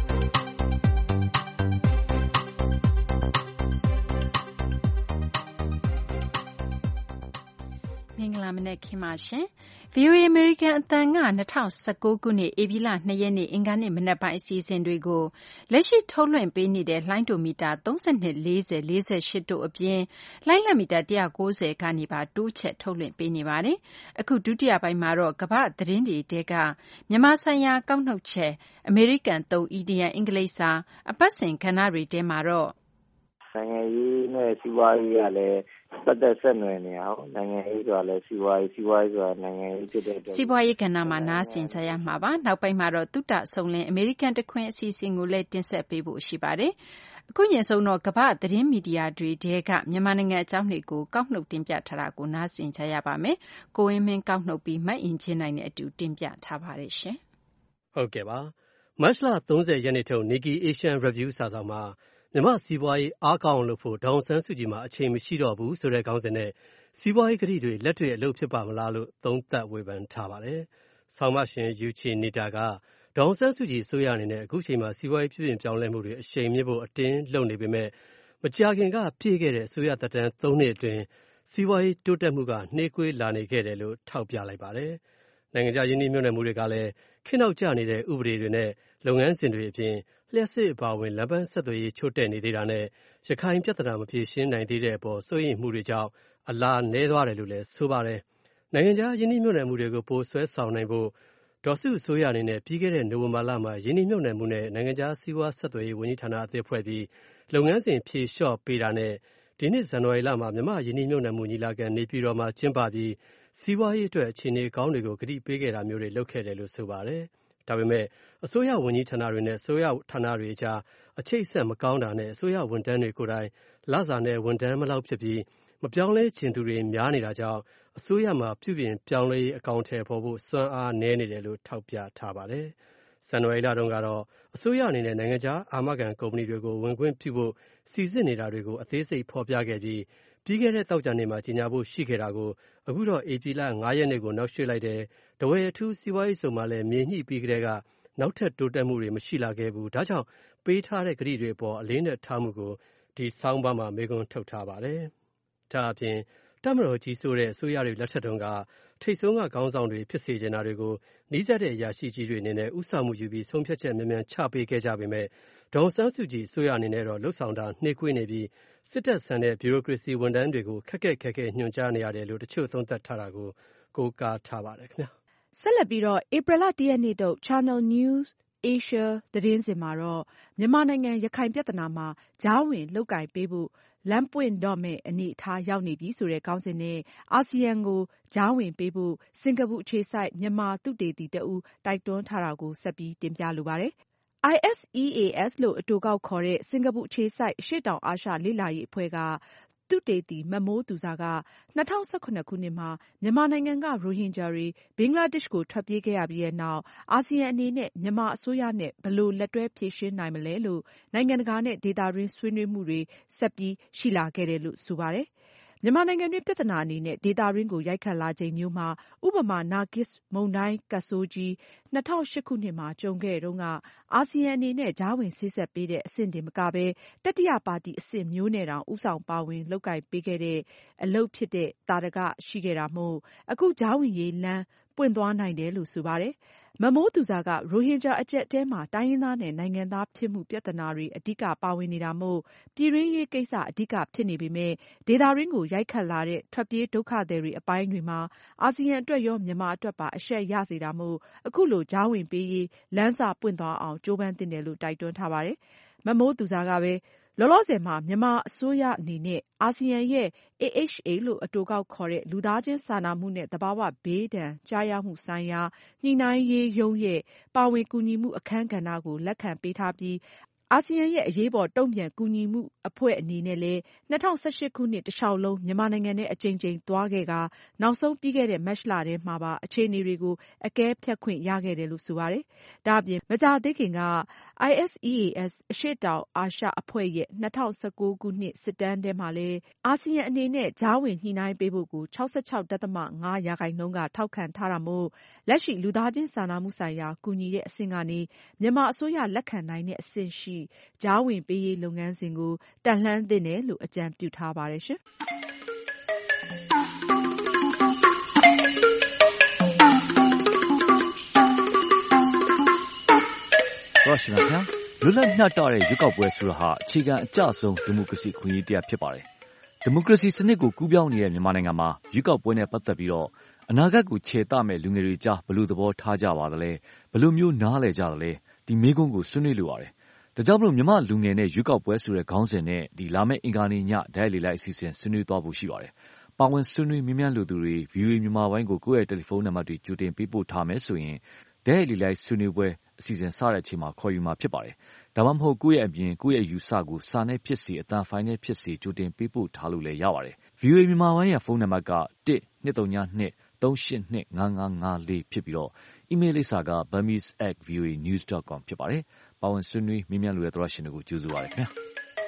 မင်္ဂလာမနက်ခင်းပါရှင်။ VOA American အသံက2019ခုနှစ်ဧပြီလ2ရက်နေ့အင်္ဂါနေ့မနက်ပိုင်းအစီအစဉ်တွေကိုလက်ရှိထုတ်လွှင့်ပေးနေတဲ့လိုင်းဒိုမီတာ32 40 48တို့အပြင်လိုင်းလက်မီတာ190ကနေပါတိုးချက်ထုတ်လွှင့်ပေးနေပါတယ်။အခုဒုတိယပိုင်းမှာတော့ကမ္ဘာ့သတင်းတွေတဲကမြန်မာဆိုင်ရာကောက်နှုတ်ချက်အမေရိကန်သုံးအီဒီယံအင်္ဂလိပ်စာအပတ်စဉ်ကဏ္ဍတွေတဲမှာတော့နိုင်ငံရေးနဲ့စီးပွားရေးကလည်းပတ်သက်ဆက်နွယ်နေအောင်နိုင်ငံရေးဆိုတာလည်းစီးပွားရေးဆိုတာနိုင်ငံရေးဖြစ်တဲ့စီးပွားရေးကဏ္ဍမှာနားဆင်ကြရမှာပါနောက်ပိုင်းမှာတော့တုတ္တဆုံလင်းအမေရိကန်တခွင်အစီအစဉ်ကိုလည်းတင်ဆက်ပေးဖို့ရှိပါတယ်အခုညဆုံးတော့ကမ္ဘာ့သတင်းမီဒီယာတွေတဲကမြန်မာနိုင်ငံအကြောင်းတွေကိုကောက်နှုတ်တင်ပြထားတာကိုနားဆင်ကြရပါမယ်ကိုဝင်းမင်းကောက်နှုတ်ပြီးမတ်အင်ချင်းနိုင်နဲ့အတူတင်ပြထားပါတယ်ရှင်ဟုတ်ကဲ့ပါမတ်လ30ရက်နေ့ထုတ် Nikkei Asian Review စာဆောင်မှာမြန်မာစီးပွားရေးအားကောင်းလို့ဖို့ဒေါအောင်ဆန်းစုကြည်မှာအချိန်မရှိတော့ဘူးဆိုတဲ့ခေါင်းစဉ်နဲ့စီးပွားရေးကတိတွေလက်တွေ့အလုပ်ဖြစ်ပါမလားလို့သုံးသပ်ဝေဖန်ထားပါတယ်။ဆောင်းမရှင်ယူချီနေတာကဒေါအောင်ဆန်းစုကြည်ဆိုရအနေနဲ့အခုချိန်မှာစီးပွားရေးပြုပြင်ပြောင်းလဲမှုတွေအရှိန်မြင့်ဖို့အတင်းလုပ်နေပေမဲ့မကြာခင်ကပြည့်ခဲ့တဲ့အစိုးရသက်တမ်း3နှစ်အတွင်းစီးပွားရေးတိုးတက်မှုကနှေးကွေးလာနေခဲ့တယ်လို့ထောက်ပြလိုက်ပါတယ်။နိုင်ငံခြားယင်းနှိမ့်မြုပ်နှံမှုတွေကလည်းခေတ်နောက်ကျနေတဲ့ဥပဒေတွေနဲ့လုပ်ငန်းစဉ်တွေအပြင်လျှက်စစ်အပါအဝင်လမ်းပန်းဆက်သွယ်ရေးချို့တဲ့နေသေးတာနဲ့ရခိုင်ပြဿနာမဖြေရှင်းနိုင်သေးတဲ့အပေါ်စိုးရိမ်မှုတွေကြောင့်အလားနည်းသွားတယ်လို့လည်းဆိုပါတယ်။နိုင်ငံခြားယင်းနှိမ့်မြုပ်နှံမှုတွေကိုပိုဆွဲဆောင်နိုင်ဖို့ဒေါ်စုအစိုးရအနေနဲ့ပြီးခဲ့တဲ့နိုဝင်ဘာလမှာယင်းနှိမ့်မြုပ်နှံမှုနဲ့နိုင်ငံခြားစီးပွားဆက်သွယ်ရေးဝန်ကြီးဌာနအသစ်ဖွဲ့ပြီးလုပ်ငန်းစဉ်ဖြေလျှော့ပေးတာနဲ့ဒီနှစ်ဇန်နဝါရီလမှာမြန်မာယင်းနှိမ့်မြုပ်နှံမှုညီလာခံနေပြည်တော်မှာကျင်းပပြီးစီးပွားရေးအတွက်အခြေအနေကောင်းတွေကိုကတိပေးခဲ့တာမျိုးတွေလုပ်ခဲ့တယ်လို့ဆိုပါတယ်။ဒါပေမဲ့အစိုးရဝန်ကြီးဌာနတွေနဲ့အစိုးရဌာနတွေအကြားအချိတ်အဆက်မကောင်းတာနဲ့အစိုးရဝန်ထမ်းတွေကိုယ်တိုင်လစာနဲ့ဝန်ထမ်းမလောက်ဖြစ်ပြီးမပြောင်းလဲချင်သူတွေများနေတာကြောင့်အစိုးရမှာပြုပြင်ပြောင်းလဲရေးအကောင့်ထဲပေါ်ဖို့စွမ်းအားနည်းနေတယ်လို့ထောက်ပြထားပါတယ်။ဇန်နဝါရီလတုန်းကတော့အစိုးရအနေနဲ့နိုင်ငံခြားအာမခံကုမ္ပဏီတွေကိုဝင်ခွင့်ပြုဖို့စီစစ်နေတာတွေကိုအသေးစိတ်ဖော်ပြခဲ့ပြီးပြီးခဲ့တဲ့သောကြာနေ့မှာကြေညာဖို့ရှိခဲ့တာကိုအခုတော့ဧပြီလ9ရက်နေ့ကိုနောက်ရွှေ့လိုက်တယ်။တဝယ်အထူးစီးပွားရေးစုံမှာလည်းမြေညှိပြီးကတည်းကနောက်ထပ်တိုးတက်မှုတွေမရှိလာခဲ့ဘူး။ဒါကြောင့်ပေးထားတဲ့ကတိတွေအပေါ်အလေးနဲ့ထားမှုကိုဒီဆောင်းပါးမှာမေးခွန်းထုတ်ထားပါတယ်။ဒါအပြင်တပ်မတော်ကြီးစိုးတဲ့အစိုးရတွေလက်ထက်တုန်းကထိပ်ဆုံးကခေါင်းဆောင်တွေဖြစ်စေချင်တာတွေကိုနှီးစပ်တဲ့အရာရှိကြီးတွေအနေနဲ့ဥဆောင်မှုယူပြီးဆုံးဖြတ်ချက်မြန်မြန်ချပေးခဲ့ကြပေမဲ့ဒေါအောင်ဆန်းစုကြည်အစိုးရအနေနဲ့တော့လှုပ်ဆောင်တာနှေးကွေးနေပြီးစစ်တပ်ဆန်တဲ့ဗျူရိုကရေစီဝန်ထမ်းတွေကိုခက်ခက်ခဲညွှန်ကြားနေရတယ်လို့တချို့သုံးသပ်ထားတာကိုကိုးကားထားပါတယ်ခင်ဗျာ။ဆက်လက်ပြီးတော့ဧပြီလ1ရက်နေ့ထုတ် Channel News Asia သတင်းစဉ်မှာတော့မြန်မာနိုင်ငံရခိုင်ပြဿနာမှာကြားဝင်လုပ်ကိုင်ပေးဖို့လမ်းပွင့်တော့မယ့်အနေအထားရောက်နေပြီဆိုတဲ့ခေါင်းစဉ်နဲ့အာဆီယံကိုကြားဝင်ပေးဖို့စင်ကာပူအခြေစိုက်မြန်မာသုတေသီတဦးတိုက်တွန်းထားတာကိုဆက်ပြီးတင်ပြလိုပါတယ်။ ISEAS လို့အတိုကောက်ခေါ်တဲ့စင်ကာပူအခြေစိုက်အရှေ့တောင်အာရှလေ့လာရေးအဖွဲ့ကသုတေသီမမိုးသူဇာက2017ခုနှစ်မှာမြန်မာနိုင်ငံကရိုဟင်ဂျာတွေဘင်္ဂလားဒေ့ရှ်ကိုထွက်ပြေးခဲ့ရပြီးနောက်အာဆီယံအနေနဲ့မြန်မာအစိုးရနဲ့ဘယ်လိုလက်တွဲဖြေရှင်းနိုင်မလဲလို့နိုင်ငံတကာနဲ့ဒေသတွင်းဆွေးနွေးမှုတွေဆက်ပြီးရှိလာခဲ့တယ်လို့ဆိုပါတယ်။မြန်မာနိုင်ငံတွင်းပြဿနာအနေနဲ့ဒေသတွင်းကိုရိုက်ခတ်လာချိန်မျိုးမှာဥပမာနာဂစ်မုန်တိုင်းကပ်ဆိုးကြီး2008ခုနှစ်မှာကြုံခဲ့တုန်းကအာဆီယံအနေနဲ့ကြားဝင်စေ့စပ်ပေးတဲ့အဆင့်တင်မကဘဲတတိယပါတီအဆင့်မျိုးနဲ့တောင်ဦးဆောင်ပါဝင်လုပ်ကိုင်ပေးခဲ့တဲ့အလုပ်ဖြစ်တဲ့သာဓကရှိခဲ့တာမို့အခုကြားဝင်ရေးလမ်းပွင့်သွားနိုင်တယ်လို့ဆိုပါတယ်။မမိုးသူဇာကရိုဟင်ဂျာအကျပ်တဲမှာတိုင်းရင်းသားနဲ့နိုင်ငံသားဖြစ်မှုပြဿနာတွေအဓိကပါဝင်နေတာမို့ပြည်တွင်းရေးကိစ္စအဓိကဖြစ်နေပေမဲ့ဒေသရင်းကိုရိုက်ခတ်လာတဲ့ထွက်ပြေးဒုက္ခသည်တွေအပိုင်းတွေမှာအာဆီယံအတွက်ရောမြန်မာအတွက်ပါအရှက်ရစေတာမို့အခုလိုကြားဝင်ပေးရေးလမ်းစာပွင့်သွားအောင်ကြိုးပမ်းသင့်တယ်လို့တိုက်တွန်းထားပါတယ်။မမိုးသူဇာကပဲလောလောဆယ်မှာမြန်မာအစိုးရအနေနဲ့အာဆီယံရဲ့ AHA လို့အတိုကောက်ခေါ်တဲ့လူသားချင်းစာနာမှုနဲ့သဘာဝဘေးဒဏ်ကြားရောက်မှုဆိုင်ရာညှိနှိုင်းရေးရုံးရဲ့ပါဝင်ကူညီမှုအခန်းကဏ္ဍကိုလက်ခံပေးထားပြီးအာဆီယံရဲ့အရေးပေါ်တုံ့ပြန်ကူညီမှုအဖွဲ့အနေနဲ့လည်း2018ခုနှစ်တလျှောက်လုံးမြန်မာနိုင်ငံနဲ့အကြိမ်ကြိမ်သွားခဲ့ကာနောက်ဆုံးပြီးခဲ့တဲ့မတ်လထဲမှာပါအခြေအနေတွေကိုအကဲဖြတ်ခွင့်ရခဲ့တယ်လို့ဆိုပါတယ်။ဒါ့အပြင်မကြာသေးခင်က ISEAS အရှေ့တောင်အာရှအဖွဲ့ရဲ့2019ခုနှစ်စစ်တမ်းထဲမှာလည်းအာဆီယံအနေနဲ့ကြားဝင်ညှိနှိုင်းပေးဖို့ကို 66.5% ကထောက်ခံထားတာမို့လက်ရှိလူသားချင်းစာနာမှုဆိုင်ရာကူညီတဲ့အဆင့်ကနေမြန်မာအစိုးရလက်ခံနိုင်တဲ့အဆင့်ရှိကြားဝင်ပေးရေးလုပ်ငန်းစဉ်ကိုတက်လှမ်းသင့်တယ်လို့အကြံပြုထားပါတယ်ရှင်။ဟုတ်ရှင်ဗျာလွတ်လပ်မျှတတဲ့ရွေးကောက်ပွဲဆိုတာဟာအခြေခံအကျဆုံးဒီမိုကရေစီခွင့်ရတရားဖြစ်ပါတယ်။ဒီမိုကရေစီစနစ်ကိုကူးပြောင်းနေတဲ့မြန်မာနိုင်ငံမှာရွေးကောက်ပွဲနဲ့ပတ်သက်ပြီးတော့အနာဂတ်ကိုခြေတမဲ့လူငယ်တွေကြားဘယ်လိုသဘောထားကြပါသလဲဘယ်လိုမျိုးနားလည်ကြသလဲဒီမေးခွန်းကိုဆွေးနွေးလိုပါတယ်။ဒါကြောင့်မလို့မြန်မာလူငယ်နဲ့ရွေးကောက်ပွဲဆိုတဲ့ခေါင်းစဉ်နဲ့ဒီလာမယ့်အင်္ဂါနေ့ညဓာတ်လေလိုက်အစီအစဉ်ဆွေးနွေးသွားဖို့ရှိပါတယ်။ပါဝင်ဆွေးနွေးမြင်းမြန်းလူသူတွေ VOA မြန်မာပိုင်းကိုကိုယ့်ရဲ့တယ်လီဖုန်းနံပါတ်တွေကြိုတင်ပေးပို့ထားမယ်ဆိုရင်ဓာတ်လေလိုက်ဆွေးနွေးပွဲအစီအစဉ်စတဲ့အချိန်မှာခေါ်ယူမှာဖြစ်ပါတယ်။ဒါမှမဟုတ်ကိုယ့်ရဲ့အပြင်ကိုယ့်ရဲ့ယူဆကိုစာနဲ့ဖြစ်စေအတန်ဖိုင်နဲ့ဖြစ်စေကြိုတင်ပေးပို့ထားလို့လည်းရပါတယ်။ VOA မြန်မာပိုင်းရဲ့ဖုန်းနံပါတ်က1-232-382-5554ဖြစ်ပြီးတော့အီးမေးလ်လိပ်စာက burmese@voanews.com ဖြစ်ပါတယ်။ပါဝင်ဆွေးနွေးမြင်းမြန်းလူရဲ့သရရှင်တွေကိုကြိုဆိုပါရခင်ဗျာ။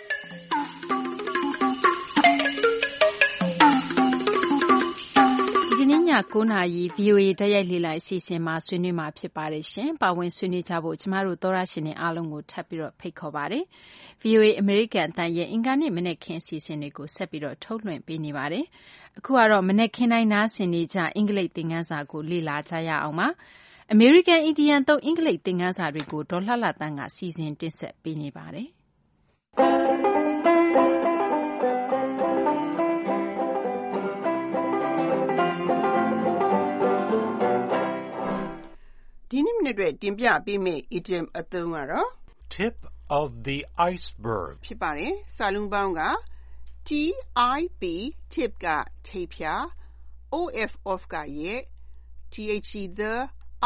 ဒီနေ့ည9:00 နာရီ VOA ဓာတ်ရိုက်လေ့လာအစီအစဉ်မှာဆွေးနွေးမှာဖြစ်ပါတယ်ရှင်။ပါဝင်ဆွေးနွေးကြဖို့ကျမတို့သောရရှင်တွေအားလုံးကိုထပ်ပြီးတော့ဖိတ်ခေါ်ပါတယ်။ VOA အမေရိကန်အသံရဲ့အင်္ဂါနေ့မနက်ခင်းအစီအစဉ်တွေကိုဆက်ပြီးတော့ထုတ်လွှင့်ပေးနေပါတယ်။အခုကတော့မနက်ခင်းတိုင်းနားဆင်နေကြအင်္ဂလိပ်သင်ခန်းစာကိုလေ့လာကြရအောင်ပါ။အမေရိကန်အင်ဒီယန်သုံးအင်္ဂလိပ်သင်ခန်းစာတွေကိုဒေါ်လှလှသန်းကစီစဉ်တင်ဆက်ပေးနေပါတယ်။ဒီနေ့မနေ့အတွက်တင်ပြပေးမယ့် idiom အသုံးကတော့ tip of the iceberg ဖြစ်ပါတယ်။စာလုံးပေါင်းက TIP tip ကထိပ်ဖြာ OF ကရဲ့ THE the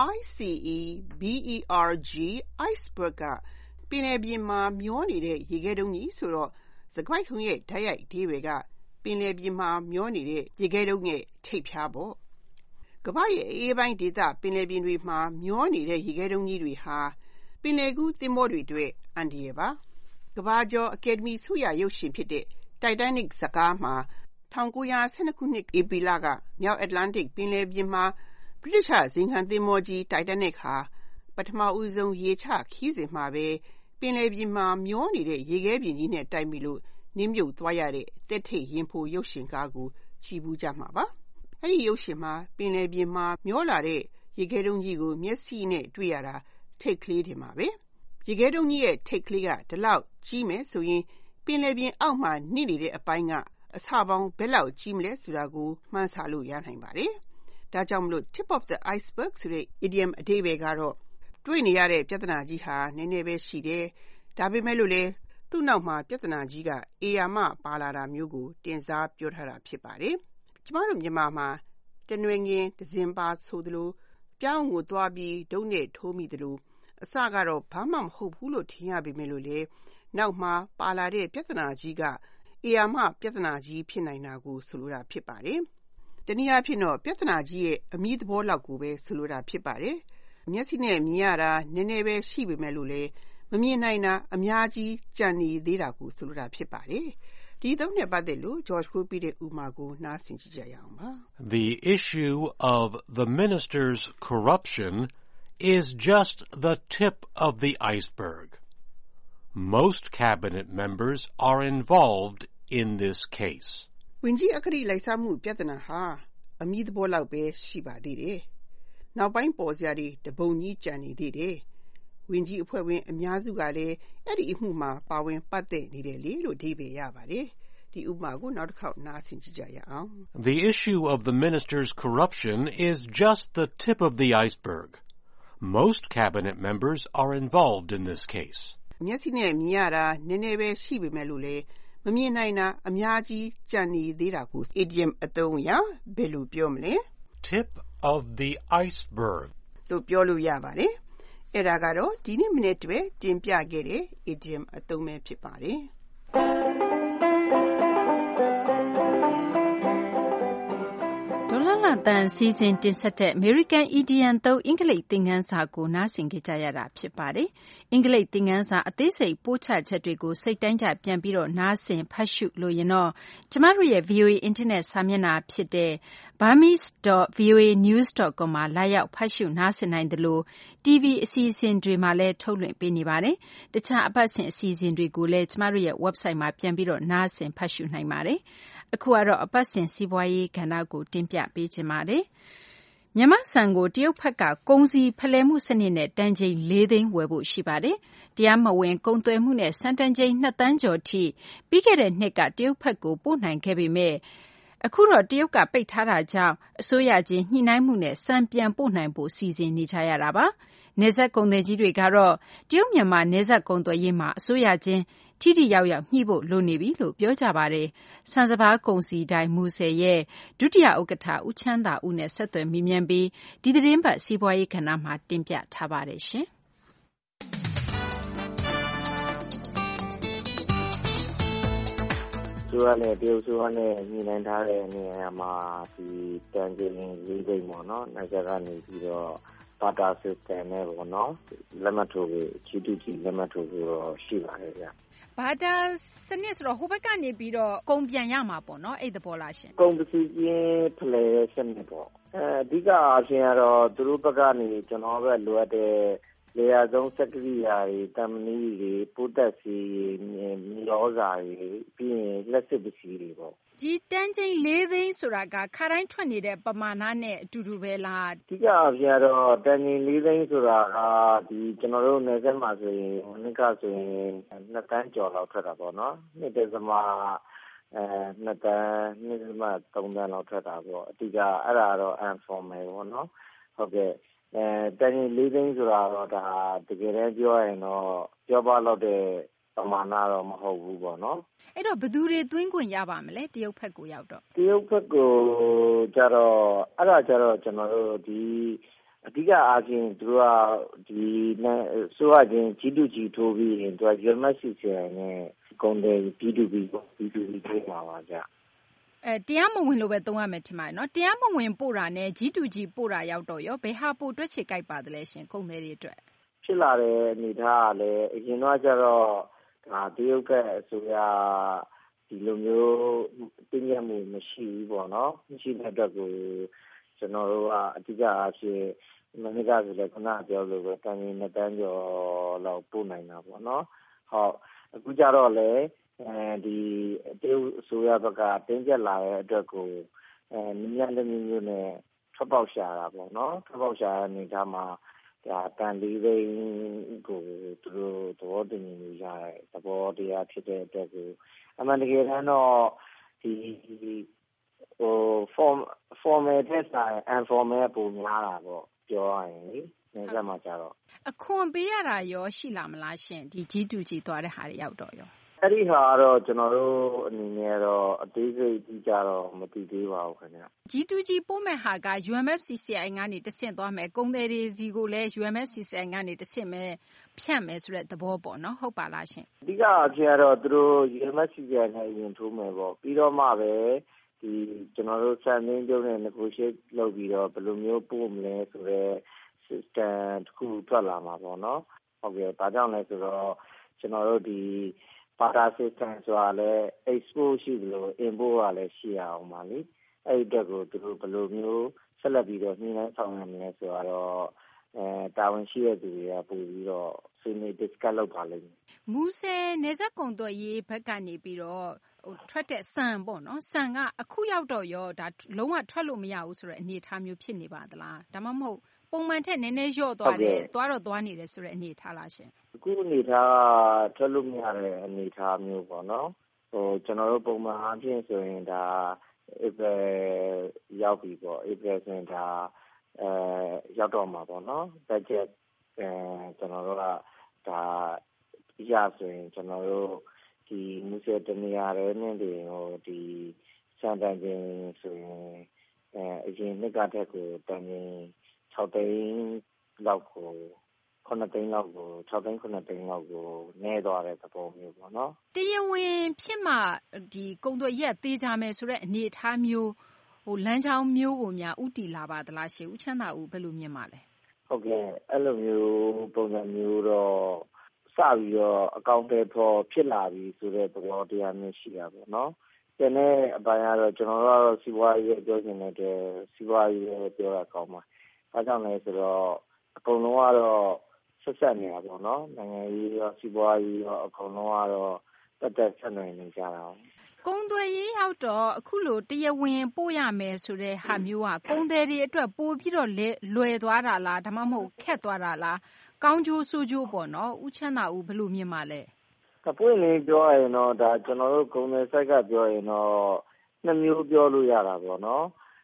ICEBERG iceberg ကပင်လယ်ပြင်မှာမျောနေတဲ့ရေခဲတုံးကြီးဆိုတော့စကွိုက်ထုံရဲ့ဓာတ်ရိုက်အဓိပ္ပာယ်ကပင်လယ်ပြင်မှာမျောနေတဲ့ရေခဲတုံးရဲ့ထိပ်ဖြာပေါ့ကမ္ဘာရဲ့အေးပိုင်းဒေသပင်လယ်ပြင်တွေမှာမျောနေတဲ့ရေခဲတုံးကြီးတွေဟာပင်လယ်ကူးသင်္ဘောတွေအတွက်အန္တရာယ်ပါကမ္ဘာကျော်အကယ်ဒမီဆုရရုပ်ရှင်ဖြစ်တဲ့ Titanic ဇာတ်ကားမှာ1912ခုနှစ်ဧပြီလကမြောက်အတ္တလန္တိတ်ပင်လယ်ပြင်မှာဗြိတိသျှဇိမ်ခံသင်္ဘောကြီး Titanic ဟာပထမဦးဆုံးရေချခီးစဉ်မှာပဲပင်လယ်ပြင်မှာမျောနေတဲ့ရေခဲပြင်ကြီးနဲ့တိုက်မိလို့နစ်မြုပ်သွားရတဲ့တက်ထိတ်ရင်ဖိုရုပ်ရှင်ကားကိုကြည့်ဘူးကြမှာပါအဲ့ဒီရုပ်ရှင်မှာပင်လယ်ပြင်မှာမျောလာတဲ့ရေခဲတုံးကြီးကိုမျက်စိနဲ့တွေ့ရတာထိတ်ကလေးတင်ပါပဲရေခဲတုံးကြီးရဲ့ထိတ်ကလေးကဒီလောက်ကြီးမယ်ဆိုရင်ပင်လယ်ပြင်အောက်မှာနှိနေတဲ့အပိုင်းကအဆပေါင်းဘယ်လောက်ကြီးမလဲဆိုတာကိုမှန်းဆလို့ရနိုင်ပါတယ်ဒါကြောင့်မလို့ tip of the iceberg ဆိုတဲ့ idiom အဓိပ္ပာယ်ကတော့တွေ့နေရတဲ့ပြဿနာကြီးဟာနည်းနည်းပဲရှိတယ်ဒါပေမဲ့လို့လေသူ့နောက်မှာပြဿနာကြီးကအေယာမပါလာတာမျိုးကိုတင်စားပြောထားတာဖြစ်ပါတယ်ကျမတို့မြန်မာမှာတနွေငင်ဒဇင်ပါဆိုသလိုပြောင်းကိုသွားပြီးဒုံနဲ့ထိုးမိသလိုအစကတော့ဘာမှမဟုတ်ဘူးလို့ထင်ရပေမဲ့လို့လေနောက်မှာပါလာတဲ့ပြဿနာကြီးကအေယာမပြဿနာကြီးဖြစ်နိုင်တာကိုဆိုလိုတာဖြစ်ပါတယ်တနည်းအားဖြင့်တော့ပြဿနာကြီးရဲ့အမည်သဘောလောက်ကိုပဲဆိုလိုတာဖြစ်ပါတယ်မျက်စိနဲ့မြင်ရတာနည်းနည်းပဲရှိပေမဲ့လို့လေမမြင်နိုင်တာအများကြီးကြံနေသေးတာကိုဆိုလိုတာဖြစ်ပါတယ်ဒီသုံးနဲ့ပတ်သက်လို့ George Grope ရဲ့ဥမာကိုနားဆင်ကြည့်ကြရအောင်ပါ The issue of the minister's corruption is just the tip of the iceberg. Most cabinet members are involved in this case. ဝင်ကြီးအကတိလိုက်စားမှုပြဿနာဟာအမည်သဘောလောက်ပဲရှိပါသေးတယ်နောက်ပိုင်းပေါ်စရာတွေတပုံကြီးကြံနေသေးတယ်။ဝန်ကြီးအဖွဲ့ဝင်အများစုကလည်းအဲ့ဒီအမှုမှာပါဝင်ပတ်သက်နေတယ်လေလို့အဓိပ္ပာယ်ရပါတယ်။ဒီဥပမာကိုနောက်တစ်ခေါက်နားဆင်ကြည့်ကြရအောင်။ The issue of the minister's corruption is just the tip of the iceberg. Most cabinet members are involved in this case. မျက်စိနဲ့မြင်ရတာနည်းနည်းပဲရှိပေမဲ့လို့လေမမြင်နိုင်တာအများကြီးကြံနေသေးတာကို idiom အသုံးအရဘယ်လိုပြောမလဲ Tip of the iceberg လို့ပြောလို့ရပါတယ်။အဲ့ဒါကတော့ဒီနေ့မိနစ်တွေတင်ပြခဲ့တဲ့ idiom အသုံးပဲဖြစ်ပါတယ်။တန်စီစဉ်တင်ဆက်တဲ့ American Idiom သုံးအင်္ဂလိပ်သင်ခန်းစာကိုနားဆင်ကြရတာဖြစ်ပါတယ်။အင်္ဂလိပ်သင်ခန်းစာအသေးစိတ်ပို့ချချက်တွေကိုစိတ်တိုင်းကြပြန်ပြီးတော့နားဆင်ဖတ်ရှုလို့ရင်တော့ကျမတို့ရဲ့ VOA Internet စာမျက်နှာဖြစ်တဲ့ burmese.voanews.com မှာလာရောက်ဖတ်ရှုနားဆင်နိုင်တယ်လို့ TV အစီအစဉ်တွေမှာလည်းထုတ်လွှင့်ပေးနေပါတယ်။တခြားအပတ်စဉ်အစီအစဉ်တွေကိုလည်းကျမတို့ရဲ့ website မှာပြန်ပြီးတော့နားဆင်ဖတ်ရှုနိုင်ပါတယ်။အခုကတော့အပတ်စဉ်စီးပွားရေးကဏ္ဍကိုတင်ပြပေးချင်ပါတယ်။မြန်မာဆန်ကိုတရုတ်ဘက်ကကုန်စည်ဖလှယ်မှုစနစ်နဲ့တန်ချိန်4 သိန်းဝယ်ဖို့ရှိပါတယ်။တရားမဝင်ကုန်သွယ်မှုနဲ့စံတန်ချိန်2 သန်းကျော်ထိပြီးခဲ့တဲ့နှစ်ကတရုတ်ဘက်ကိုပို့နိုင်ခဲ့ပေမဲ့အခုတော့တရုတ်ကပိတ်ထားတာကြောင့်အစိုးရချင်းညှိနှိုင်းမှုနဲ့စံပြန်ပို့နိုင်ဖို့စီစဉ်နေကြရတာပါ။နယ်စပ်ကုန်သည်ကြီးတွေကတော့တရုတ်မြန်မာနယ်စပ်ကုန်သွယ်ရေးမှာအစိုးရချင်းထိထိရောက်ရောက်ညှိဖို့လိုနေပြီလို့ပြောကြပါတယ်။ဆန်စပါးကုန်စည်ဒိုင်မူဆယ်ရဲ့ဒုတိယဥက္ကဋ္ဌဦးချမ်းသာဦးနဲ့ဆက်သွယ်မေးမြန်းပြီးဒီသတင်းပတ်စီးပွားရေးကဏ္ဍမှာတင်ပြထားပါတယ်ရှင်။ဆိုရနဲ့တရုတ်ဆိုရနဲ့ညီနိုင်ထားတဲ့နေရာမှာဒီတန်ချိန်၄ သိန်းပေါ့နော်။နိုင်ကြကနေပြီးတော့Barter system နဲ့ပေါ့နော်လက်မှတ်ထိုးပြီး G2G လက်မှတ်ထိုးပြီးတော့ရှိပါတယ်ဗျ။ Barter စနစ်ဆိုတော့ဟိုဘက်ကနေပြီးတော့ကုန်ပြန်ရမှာပေါ့နော်အဲ့သဘောလားရှင်။ကုန်ပစ္စည်းချင်းဖလှယ်တဲ့စနစ်ပေါ့။အဓိကအားဖြင့်ကတော့သူတို့ဘက်ကနေကျွန်တော်တို့လိုအပ်တဲ့လေယာဆုံးစက်ကရိယာတွေတမ်မဏီတွေပိုးတက်စီမြေရောစာတွေပြီးရင်လက်စစ်ပစ္စည်းတွေပေါ့ဒီတန်းချင်း4 သိန်းဆိုတာကခါတိုင်းထွက်နေတဲ့ပမာဏနဲ့အတူတူပဲလားအဓိကအဖြစ်တော့တန်းချင်း4 သိန်းဆိုတာကဒီကျွန်တော်တို့နယ်စပ်မှာဆိုရင်နှစ်ကဆိုရင်2 တန်းကျော်လောက်ထွက်တာပေါ့နော်နှစ်တည်းစမှာ2 တန်းနှစ်စမှာ3 တန်းလောက်ထွက်တာပေါ့အဓိကအဲ့ဒါတော့ informal ပေါ့နော်ဟုတ်ကဲ့တန်းချင်း4 သိန်းဆိုတာတော့ဒါတကယ်တမ်းပြောရရင်တော့ပြောပါတော့တဲ့ပမာဏတော့မဟုတ်ဘူးပေါ့နော်အဲ့တော့ဘယ်သူတွေသွင်းခွင့်ရပါမလဲတရုတ်ဘက်ကိုရောက်တော့တရုတ်ဘက်ကိုကြတော့အဲ့ဒါကြတော့ကျွန်တော်တို့ဒီအဓိကအားဖြင့်သူကဒီဆိုရချင်း G2G ထိုးပြီးရင်သူက UMSCCI နဲ့ကုန်တယ် B2B ထိုးမှာပါဗျတရားမဝင်လို့ပဲသုံးရမယ်ထင်ပါတယ်နော်တရားမဝင်ပို့တာနဲ့ G2G ပို့တာရောက်တော့ရောဘယ်ဟာပို့တွက်ချေကြိုက်ပါသလဲရှင်ကုန်တယ်တွေအတွက်ဖြစ်လာတဲ့အနေထားကလည်းအရင်တော့ကြတော့ဒါတရုတ်ကအစိုးရဒီလိုမျိုးတင်းကျပ်မှုမရှိဘူးပေါ့နော်မရှိတဲ့အတွက်ကိုကျွန်တော်တို့ကအဓိကအားဖြင့်မနေ့ကဆိုလည်းခုနပြောလို့ပဲတန်ကြီး2 တန်းကျော်လောက်ပို့နိုင်တာပေါ့နော်ဟုတ်အခုကြတော့လေဒီတရုတ်အစိုးရဘက်ကတင်းကျပ်လာတဲ့အတွက်ကိုမြတ်လက်မျိုးနဲ့ထွက်ပေါက်ရှာတာပေါ့နော်ထွက်ပေါက်ရှာတဲ့အနေထားမှာဒါတန်4 သိန်းကိုသူတို့သဘောတူညီကြတဲ့သဘောတရားဖြစ်တဲ့အတွက်ကိုအမှန်တကယ်တမ်းတော့ဒီformal တဲ့ဆိုင် informal ပုံများတာပေါ့ပြောရရင်လေနေစမှာကြတော့အခွန်ပေးရတာရောရှိလာမလားရှင်ဒီ G2G သွားတဲ့ဟာတွေရောက်တော့ရောအဲ့ဒီဟာတော့ကျွန်တော်တို့အနေနဲ့တော့အသေးစိတ်ကြတော့မသိသေးပါဘူးခင်ဗျ G2G ပို့မဲ့ဟာက UMFCCI ကနေတဆင့်သွားမယ်ကုန်သည်တွေစီကိုလည်း UMFCCI ကနေတဆင့်ပဲဖြန့်မယ်ဆိုတဲ့သဘောပေါ့နော်ဟုတ်ပါလားရှင်အဓိကအဖြစ်ကတော့သူတို့ UMFCCI နဲ့ရင်ထိုးမယ်ပေါ့ပြီးတော့မှပဲဒီကျွန်တော်တို့စံနှင်းပြုံးနဲ့ negotiate လုပ်ပြီးတော့ဘယ်လိုမျိုးပို့မလဲဆိုတော့ system တစ်ခုထွက်လာမှာပေါ့နော်ဟုတ်ကဲ့ဒါကြောင့်လဲဆိုတော့ကျွန်တော်တို့ဒီ Barter system ဆိုတာလဲ export ရှိသလို import ကလည်းရှိအောင်ပါလေအဲ့ဒီအတွက်ကိုသူတို့ဘယ်လိုမျိုးဆက်လက်ပြီးတော့ညှိနှိုင်းဆောင်ရွက်မလဲဆိုတော့တာဝန်ရှိတဲ့သူတွေကပို့ပြီးတော့ဆွေးနွေး discuss လုပ်ပါလိမ့်မယ်မူဆယ်နယ်စပ်ကုန်သွယ်ရေးဘက်ကနေပြီးတော့ထွက်တဲ့ဆန်ပေါ့နော်ဆန်ကအခုရောက်တော့ရောဒါလုံးဝထွက်လို့မရဘူးဆိုတဲ့အနေအထားမျိုးဖြစ်နေပါသလားဒါမှမဟုတ်ပုံမှန်ထက်နည်းနည်းလျော့သွားတယ်သွားတော့သွားနေတယ်ဆိုတဲ့အနေထားလားရှင်အခုအနေထားထွက်လို့မရတဲ့အနေထားမျိုးပေါ့နော်ကျွန်တော်တို့ပုံမှန်အားဖြင့်ဆိုရင်ဒါ April ရောက်ပြီပေါ့ April ဆိုရင်ဒါရောက်တော့မှာပေါ့နော် budget ကျွန်တော်တို့ကဒါရဆိုရင်ကျွန်တော်တို့ဒီမူဆယ်တနေရာတွေနဲ့ဒီစံတန်ချင်းဆိုရင်အရင်နှစ်ကတည်းကတန်ချင်း6သိန်းလောက်ကို9သိန်းလောက်ကို6သိန်း9သိန်းလောက်ကိုနည်းသွားတဲ့သဘောမျိုးပေါ့နော်တရားဝင်ဖြစ်မှဒီကုန်သွယ်ရက်သေးကြမယ်ဆိုတဲ့အနေအထားမျိုးလမ်းကြောင်းမျိုးကိုများဥတီလာပါသလားရှင်ဦးချမ်းသာဦးဘယ်လိုမြင်ပါလဲဟုတ်ကဲ့အဲ့လိုမျိုးပုံစံမျိုးတော့စပြီးတော့အကောင့်တွေပေါ်ဖြစ်လာပြီဆိုတဲ့သဘောတရားမျိုးရှိတာပေါ့နော်ကျန်တဲ့အပိုင်းကတော့ကျွန်တော်တို့ကတော့စီးပွားရေးပြောချင်တဲ့စီးပွားရေးပြောတာကောင်းပါအဲကြောင့်လည်းဆိုတော့အကုန်လုံးကတော့ဆက်နေတာပေါ့နော်နိုင်ငံရေးရောစီးပွားရေးရောအကုန်လုံးကတော့တက်ဆက်နေကြတာကုန်သွယ်ရေးရောက်တော့အခုလိုတရားဝင်ပို့ရမယ်ဆိုတဲ့ဟာမျိုးကကုန်သည်တွေအတွက်ပို့ပြီးတော့လွယ်သွားတာလားဒါမှမဟုတ်ခက်သွားတာလားကောင်းကျိုးဆိုးကျိုးပေါ့နော်ဦးချမ်းသာဦးဘယ်လိုမြင်ပါလဲပွင့်လင်းပြောရရင်တော့ဒါကျွန်တော်တို့ကုန်သည်စိုက်ကပြောရင်တော့နှစ်မျိုးပြောလို့ရတာပေါ့နော်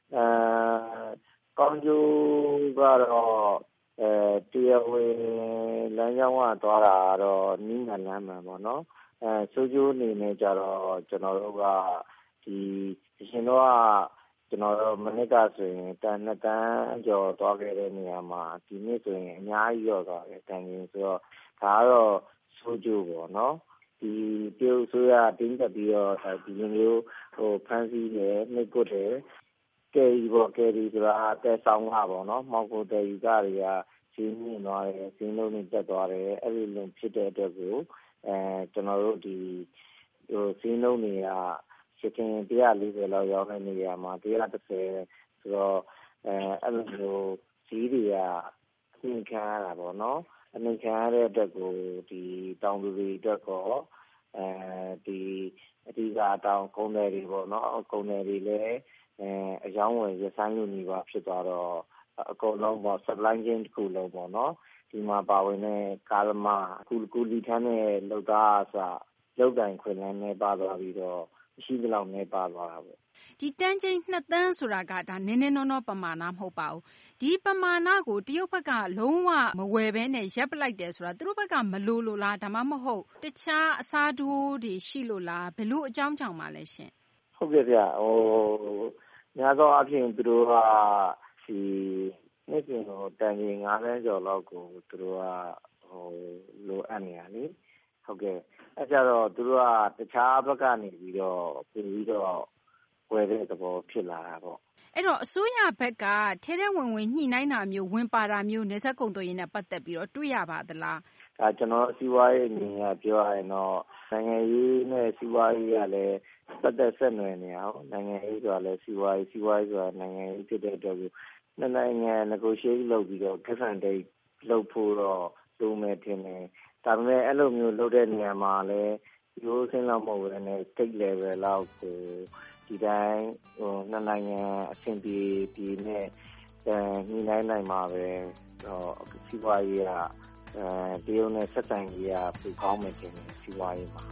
ကောင်းကျိုးကတော့တရားဝင်လမ်းကြောင်းကသွားတာတော့နီးမှလမ်းမှန်ပေါ့နော်ဆိုးကျိုးအနေနဲ့ကြတော့ကျွန်တော်တို့ကဒီရှင်တော့ကျွန်တော်တို့မနစ်ကဆိုရင်တန်2တန်းကျော်သွားခဲ့တဲ့နေရာမှာဒီနေ့ဆိုရင်အများကြီးရောက်သွားတယ်တန်ကြီးဆိုတော့ဒါကတော့ဆိုးကျိုးပေါ့နော်ဒီပြုဆိုရတင်းတက်ပြီးတော့ဒီလိုမျိုးဖန်စီတယ်နှိပ်ကွတ်တယ်ကဲရီပေါ့ကဲရီဆိုတာတဲဆောင်ကပေါ့နော်မောက်ကိုတဲရီကတွေကဈေးမြင့်သွားတယ်ဈေးနှုန်းတွေတက်သွားတယ်အဲ့ဒီလိုဖြစ်တဲ့အတွက်ကိုကျွန်တော်တို့ဒီဈေးနှုန်းတွေကရှင်း140လောက်ရောက်တဲ့နေရာမှာ130ဆိုတော့အဲ့လိုမျိုးဈေးတွေကအမြင့်ခံရတာပေါ့နော်အမြင့်ခံရတဲ့အတွက်ကိုဒီတောင်သူတွေအတွက်ကောဒီအဓိကတောင်ကုန်တယ်တွေပေါ့နော်ကုန်တယ်တွေလည်းအယောင်းဝယ်ရဆိုင်လို့နေပါဖြစ်သွားတော့အကုန်လုံးပေါ့ supply chain တစ်ခုလုံးပေါ့နော်ဒီမှာပါဝင်တဲ့ကားသမားကူလီထမ်းတဲ့လုပ်သားအစလောက်တိုင်ခွင့်လန်းနဲ့ပါသွားပြီးတော့ရှိသလောက်နဲ့ပါသွားတာပေါ့ဒီတန်းချင်း2တန်းဆိုတာကဒါနည်းနည်းနောပမာဏမဟုတ်ပါဘူးဒီပမာဏကိုတရုတ်ဘက်ကလုံးဝမဝယ်ဘဲနဲ့ရပ်ပလိုက်တယ်ဆိုတာသူတို့ဘက်ကမလိုလို့လားဒါမှမဟုတ်တခြားအစားထိုးတွေရှိလို့လားဘယ်လိုအကြောင်းကြောင့်ပါလဲရှင်ဟုတ်ကဲ့ဗျများသောအားဖြင့်သူတို့ကဒီနေ့ပြင်တော့တန်ကြီး9တန်းကျော်လောက်ကိုသူတို့ကလိုအပ်နေရလေဟုတ်ကဲ့အဲကြတော့သူတို့ကတခြားဘက်ကနေပြီးတော့ပြင်ပြီးတော့ဝယ်တဲ့သဘောဖြစ်လာတာပေါ့အဲ့တော့အစိုးရဘက်ကထဲထဲဝင်ညှိနှိုင်းတာမျိုးဝင်ပါတာမျိုးနေဆက်ကုန်သွယ်ရေးနဲ့ပတ်သက်ပြီးတော့တွေ့ရပါသလားဒါကျွန်တော်စီးပွားရေးအနေနဲ့ပြောရရင်တော့နိုင်ငံရေးနဲ့စီးပွားရေးကလည်းဆက်နွယ်နေအောင်နိုင်ငံရေးဆိုတာလည်းစီးပွားရေးဆိုတာနိုင်ငံရေးဖြစ်တဲ့အတွက်နှစ်နိုင်ငံ negotiate လုပ်ပြီးတော့ different date လုပ်ဖို့တော့လိုမယ်ထင်တယ်ဒါပေမဲ့အဲ့လိုမျိုးလုပ်တဲ့နေရာမှာလည်းရိုးစင်းလောက်မဟုတ်ဘူးနဲ့ state level လောက်ကိုဒီတိုင်းနှစ်နိုင်ငံအဆင့်ပြေနဲ့ညှိနှိုင်းနိုင်မှာပဲစီးပွားရေးကတရုတ်နဲ့ဆက်ဆံရေးကပူကောင်းမယ်ထင်တယ်စီးပွားရေးမှာ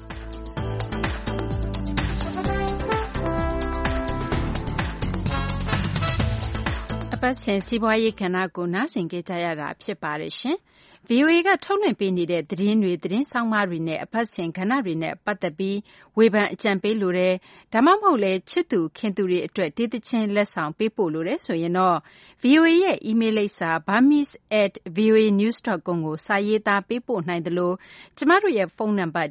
အပတ်စဉ်စီးပွားရေးကဏ္ဍကိုနားဆင်ကြကြရတာဖြစ်ပါတယ်ရှင်။ VOA ကထုတ်လွှင့်ပေးနေတဲ့သတင်းတွေသတင်းဆောင်းပါးတွေနဲ့အပတ်စဉ်ကဏ္ဍတွေနဲ့ပတ်သက်ပြီးဝေဖန်အကြံပေးလိုတယ်ဒါမှမဟုတ်လဲချစ်သူခင်သူတွေအတွက်တေးသချင်းလက်ဆောင်ပေးပို့လိုတယ်ဆိုရင်တော့ VOA ရဲ့ email လိပ်စာ burmese@voanews.com ကိုစာရေးသားပေးပို့နိုင်တယ်လို့ကျမတို့ရဲ့ဖုန်းနံပါတ်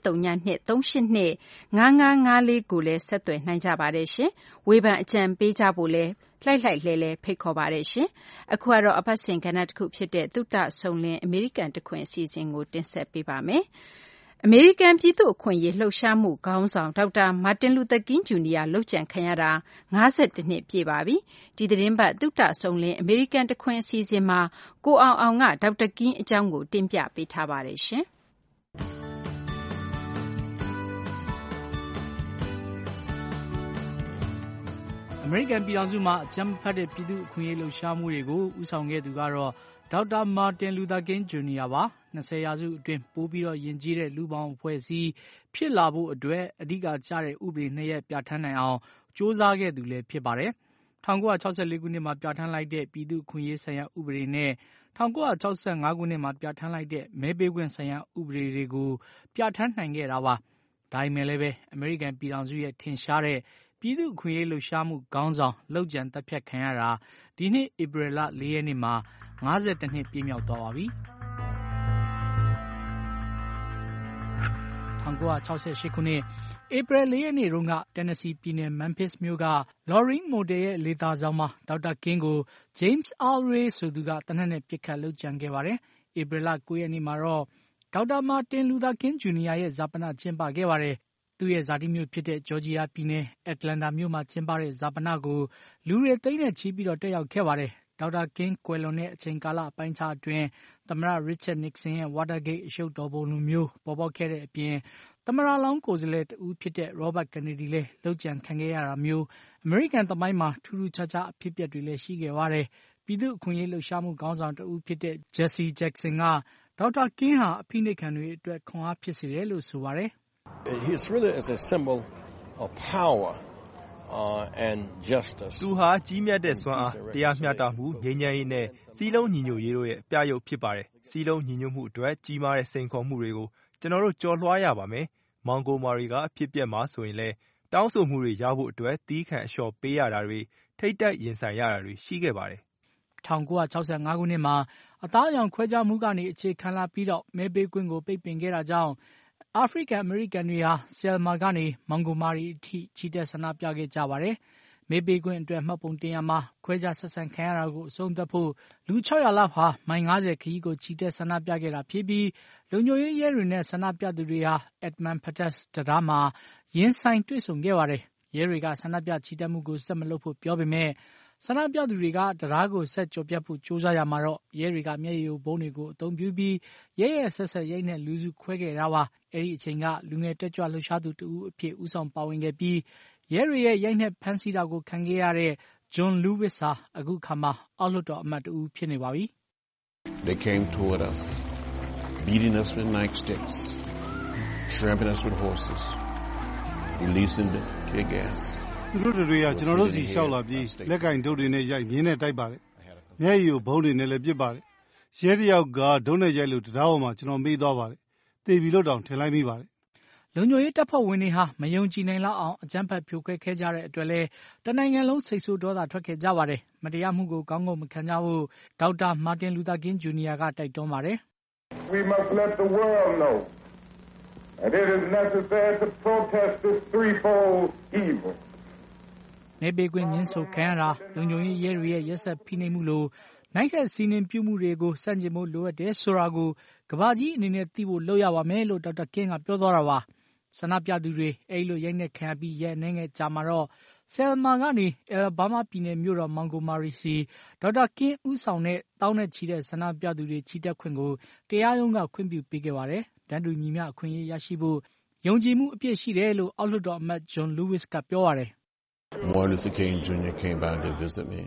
12382385554ကိုလည်းဆက်သွယ်နိုင်ကြပါတယ်ရှင်။ဝေဖန်အကြံပေးကြဖို့လည်းလှိုက်လဲဖိတ်ခေါ်ပါတယ်ရှင်။အခုကတော့အပတ်စဉ်ကဏ္ဍတစ်ခုဖြစ်တဲ့သုတဆုံလင်းအမေရိကန်တခွင်အစီအစဉ်ကိုတင်ဆက်ပေးပါမယ်။အမေရိကန်ပြည်သူ့အခွင့်အရေးလှုပ်ရှားမှုခေါင်းဆောင်ဒေါက်တာမာတင်လူသာကင်းဂျူနီယာလုပ်ကြံခံရတာ52နှစ်ပြည့်ပါပြီ။ဒီသတင်းပတ်သုတဆုံလင်းအမေရိကန်တခွင်အစီအစဉ်မှာကိုအောင်ကဒေါက်တာကင်းအကြောင်းကိုတင်ပြပေးထားပါတယ်ရှင်။အအမေရိကန်ပြည်ထောင်စုမှာအကြမ်းဖက်တဲ့ပြည်သူ့အခွင့်အရေးလှုပ်ရှားမှုတွေကိုဦးဆောင်ခဲ့သူကတော့ဒေါက်တာမာတင်လူသာကင်းဂျူနီယာပါ20ရာစုအတွင်းပိုးပြီးတော့ယဉ်ကျေးတဲ့လူပေါင်းအဖွဲ့အစည်းဖြစ်လာဖို့အတွက်အဓိကကျတဲ့ဥပဒေ2ရပ်ပြဋ္ဌာန်းနိုင်အောင်စ조사ခဲ့သူလည်းဖြစ်ပါတယ်1964ခုနှစ်မှာပြဋ္ဌာန်းလိုက်တဲ့ပြည်သူ့အခွင့်အရေးဆိုင်ရာဥပဒေနဲ့1965ခုနှစ်မှာပြဋ္ဌာန်းလိုက်တဲ့မဲပေးခွင့်ဆိုင်ရာဥပဒေတွေကိုပြဋ္ဌာန်းနိုင်ခဲ့တာပါဒါပေမဲ့လည်းပဲအမေရိကန်ပြည်ထောင်စုရဲ့ထင်ရှားတဲ့ပြည်သူ့အခွင့်အရေးလှုပ်ရှားမှုခေါင်းဆောင်လောက်ကျန်တပ်ဖြတ်ခံရတာဒီနှစ်ဧပြီလ4ရက်နေ့မှာ52နှစ်ပြည့်မြောက်သွားပါပြီ1968ခုနှစ်ဧပြီ4ရက်နေ့တုန်းကတန်နစီပြည်နယ်မန်ဖစ်မြို့ကလော်ရင်းမိုတယ်ရဲ့လေသာဆောင်မှာဒေါက်တာကင်းကို James Earl Ray ဆိုသူကတနက်နဲ့ပစ်ခတ်လုပ်ကြံခဲ့ပါတယ်ဧပြီလ9ရက်နေ့မှာတော့ဒေါက်တာမာတင်လူသာကင်းဂျူနီယာရဲ့ဈာပနကျင်းပခဲ့ပါတယ်သူ့ရဲ့ဇာတိမြို့ဖြစ်တဲ့ဂျော်ဂျီယာပြည်နယ်အက်တလန်တာမြို့မှာကျင်းပတဲ့ဈာပနကိုလူတွေသိန်းနဲ့ချီပြီးတော့တက်ရောက်ခဲ့ပါတယ်ဒေါက်တာကင်းကွယ်လွန်တဲ့အချိန်ကာလအပိုင်းခြားအတွင်းသမ္မတရစ်ချက်နစ်ဆင်ရဲ့ Watergate အရှုပ်တော်ပုံလိုမျိုးပေါ်ပေါက်ခဲ့တဲ့အပြင်သမ္မတလောင်းကိုယ်စားလှယ်တဦးဖြစ်တဲ့ Robert Kennedy လည်းလုပ်ကြံခံခဲ့ရတာမျိုးအမေရိကန်သမိုင်းမှာထူးထူးခြားခြားအဖြစ်အပျက်တွေလည်းရှိခဲ့ပါတယ်ပြည်သူ့အခွင့်အရေးလှုပ်ရှားမှုခေါင်းဆောင်တဦးဖြစ်တဲ့ Jesse Jackson ကဒေါက်တာကင်းဟာအဖိနှိပ်ခံတွေအတွက်ခွန်အားဖြစ်စေတယ်လို့ဆိုပါတယ် He's really as a symbol of power and justice. သူဟာကြီးမြတ်တဲ့စွမ်းအားတရားမျှတမှုငြိမ်းချမ်းရေးနဲ့စည်းလုံးညီညွတ်ရေးတို့ရဲ့အပြရုပ်ဖြစ်ပါတယ်။စည်းလုံးညီညွတ်မှုအတွက်ကြီးမားတဲ့စိန်ခေါ်မှုတွေကိုကျွန်တော်တို့ကျော်လွှားရပါမယ်။မောင်ဂိုမာရီကအဖြစ်ပြက်မှာဆိုရင်လည်းတောင်းဆိုမှုတွေရဖို့အတွက်တီးခန့်အလျှော်ပေးရတာတွေထိတ်တက်ရင်ဆိုင်ရတာတွေရှိခဲ့ပါတယ် 1965ခုနှစ်မှာအသားအရောင်ခွဲခြားမှုကနေအခြေခံလာပြီးတော့မဲပေးခွင့်ကိုပိတ်ပင်ခဲ့တာကြောင့်အာဖရိကန်အမေရိကန်တွေဟာဆယ်မာကနေမောင်ဂိုမာရီအထိချီတက်ဆန္ဒပြခဲ့ကြပါတယ်။မဲပေးခွင့်အတွက်မှတ်ပုံတင်ရမှာခွဲခြားဆက်ဆံခံရတာကိုအဆုံးသတ်ဖို့လူ600လောက်ဟာမိုင်90ခရီးကိုချီတက်ဆန္ဒပြခဲ့တာဖြစ်ပြီးလုံခြုံရေးရဲတွေနဲ့ဆန္ဒပြသူတွေဟာ Edmund Pettus တံတားမှာရင်ဆိုင်တွေ့ဆုံခဲ့ပါတယ်။ရဲတွေကဆန္ဒပြချီတက်မှုကိုဆက်မလုပ်ဖို့ပြောပေမဲ့ဆန္ဒပြသူတွေကတရားကိုဆက်ကြော်ပြတ်ဖို့ကြိုးစားရမှာတော့ရဲတွေကမျက်ရည်ယိုဗုံးတွေကိုအသုံးပြုပြီးရဲရဲ့ဆက်ဆက်ရိတ်နဲ့လူစုခွဲခဲ့တာပါအဲ့ဒီအချိန်ကလူငယ်တက်ကြွလှုပ်ရှားသူတဦးအဖြစ်ဦးဆောင်ပါဝင်ခဲ့ပြီးရဲတွေရဲ့ရိုက်နှက်ဖမ်းဆီးတာကိုခံခဲ့ရတဲ့ John Lewis ဟာအခုခါမှာအောက်လွှတ်တော်အမတ်တဦးဖြစ်နေပါပြီ They came toward us beating us with nightsticks trampling us with horses releasing the tear gas သူတို့တွေကကျွန်တော်တို့စီရှောက်လာပြီးလက်ကင်ဒုတ်တွေနဲ့ရိုက်မြင်းနဲ့တိုက်ပါတယ်။မျက်ရည်ကိုဘုံတွေနဲ့လည်းပစ်ပါတယ်။ရဲတယောက်ကဒုတ်နဲ့ရိုက်လို့တရားပေါ်မှာကျွန်တော်မေးသွားပါတယ်။တေပြီးလို့တောင်ထင်လိုက်မိပါတယ်။လုံခြုံရေးတပ်ဖွဲ့ဝင်တွေဟာမယုံကြည်နိုင်လောက်အောင်အကြမ်းဖက်ဖြိုခွဲခဲ့ကြတဲ့အတွက်လည်းတနိုင်ငံလုံးစိတ်ဆိုးဒေါသထွက်ခဲ့ကြပါတယ်။မတရားမှုကိုကောင်းကောင်းမခံကြဖို့ဒေါက်တာမာတင်လူသာကင်းဂျူနီယာကတိုက်တွန်းပါတယ်။ We must let the world know that it is necessary to protest this threefold evil. မဲပေးခွင့်ညှင်းဆိုခံရတာလုံခြုံရေးရဲတွေရဲ့ရက်စက်ဖိနှိပ်မှုလိုနိုင်ခက်စီးနှင်ပြုမှုတွေကိုစန့်ကျင်ဖို့လိုအပ်တယ်ဆိုတာကိုကမ္ဘာကြီးအနေနဲ့သိဖို့လုပ်ရပါမယ်လို့ဒေါက်တာကင်းကပြောသွားတာပါဆန္ဒပြသူတွေအဲ့လိုရိုက်နှက်ခံရပြီးရဲအနေနဲ့ကြာမှာတော့ဆယ်မာကနေအယ်ဘားမားပြည်နယ်မြို့တော်မောင်ဂိုမာရီစီဒေါက်တာကင်းဦးဆောင်တဲ့တောင်းနဲ့ချီတဲ့ဆန္ဒပြသူတွေချီတက်ခွင့်ကိုတရားရုံးကခွင့်ပြုပေးခဲ့ပါတယ်တန်းတူညီမျှအခွင့်အရေးရရှိဖို့ယုံကြည်မှုအပြည့်ရှိတယ်လို့အောက်လွှတ်တော်အမတ်ဂျွန်လူးဝစ်ကပြောပါတယ် Martin Luther King Jr. came by to visit me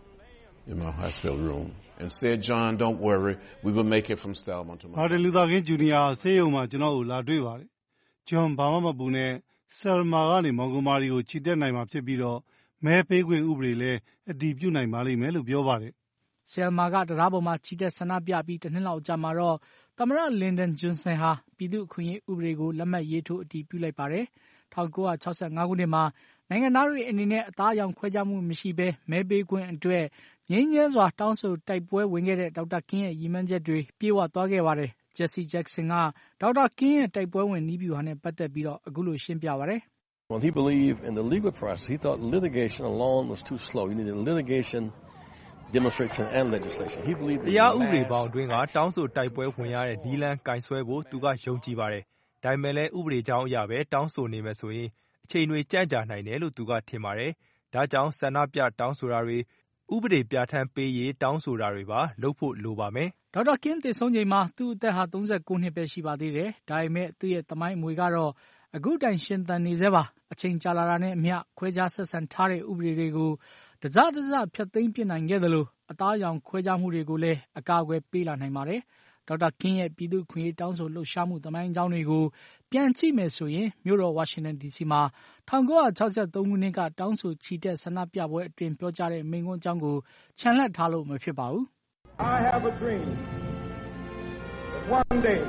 in my hospital room and said, John, don't worry, we will make it from Selma to Martin Luther King Jr. ဆေးရုံမှာကျွန်တော်ကိုလာတွေ့ပါတယ်။ John ဘာမှမပူနဲ့ Selma ကနေမောင်ဂိုမာရီကိုချီတက်နိုင်မှာဖြစ်ပြီးတော့မဲပေးခွင့်ဥပဒေလည်းအတည်ပြုနိုင်ပါလိမ့်မယ်လို့ပြောပါတယ်။ဆယ်မာကတရားပေါ်မှာချီတက်ဆန္ဒပြပြီးတစ်နှစ်လောက်ကြာမှာတော့သမ္မတလင်ဒန်ဂျွန်ဆန်ဟာပြည်သူ့အခွင့်အရေးဥပဒေကိုလက်မှတ်ရေးထိုးအတည်ပြုလိုက်ပါတယ်။1965ခုနှစ်မှာနိုင်ငံသားတွေအနေနဲ့အသားအရောင်ခွဲခြားမှုမရှိဘဲမဲပေးခွင့်အတွက်ငြိမ်းချမ်းစွာတောင်းဆိုတိုက်ပွဲဝင်ခဲ့တဲ့ဒေါက်တာကင်းရဲ့ရည်မှန်းချက်တွေပြေဝသွားခဲ့ပါတယ်။ Jesse Jackson ကဒေါက်တာကင်းရဲ့တိုက်ပွဲဝင်နည်းဗျူဟာနဲ့ပတ်သက်ပြီးတော့အခုလိုရှင်းပြပါတယ်။ Well, he believed in the legal process. He thought litigation alone was too slow. You needed litigation, demonstration, and legislation. He believed တရားဥပဒေပေါင်းအတွင်းကတောင်းဆိုတိုက်ပွဲဝင်ရတဲ့ဒီလန်ကင်ဆွဲဖို့သူကယုံကြည်ပါတယ်။ဒါပေမဲ့လည်းဥပဒေကြောင်းအရပဲတောင်းဆိုနေမယ်ဆိုရင်အချိန်တွေကြန့်ကြာနိုင်တယ်လို့သူကထင်ပါတယ်။ဒါကြောင့်ဆန္ဒပြတောင်းဆိုတာတွေဥပဒေပြဋ္ဌာန်းပေးရေးတောင်းဆိုတာတွေပါလုပ်ဖို့လိုပါမယ်။ဒေါက်တာကင်းသေဆုံးချိန်မှာသူ့အသက်ဟာ39နှစ်ပဲရှိပါသေးတယ်။ဒါပေမဲ့သူ့ရဲ့သမိုင်းအမွေကတော့အခုတိုင်ရှင်သန်နေသေးပါအချိန်ကြာလာတာနဲ့အမျှခွဲခြားဆက်ဆံထားတဲ့ဥပဒေတွေကိုတစဖျက်သိမ်းပြနိုင်ခဲ့သလိုအသားအရောင်ခွဲခြားမှုတွေကိုလည်းအကာအကွယ်ပေးလာနိုင်ပါတယ်ဒေါက်တာကင်းရဲ့ပြည်သူ့ခွင့်ရေးတောင်းဆိုလှုပ်ရှားမှုသမိုင်းကြောင်းတွေကိုပြန်ကြည့်မယ်ဆိုရင်မြို့တော်ဝါရှင်တန် DC မှာ1963ခုနှစ်ကတောင်းဆိုချီတက်ဆန္ဒပြပွဲအတွင်းပြောကြားတဲ့မိန့်ခွန်းအကြောင်းကိုခြံလှပ်ထားလို့မဖြစ်ပါဘူး I have a dream that one day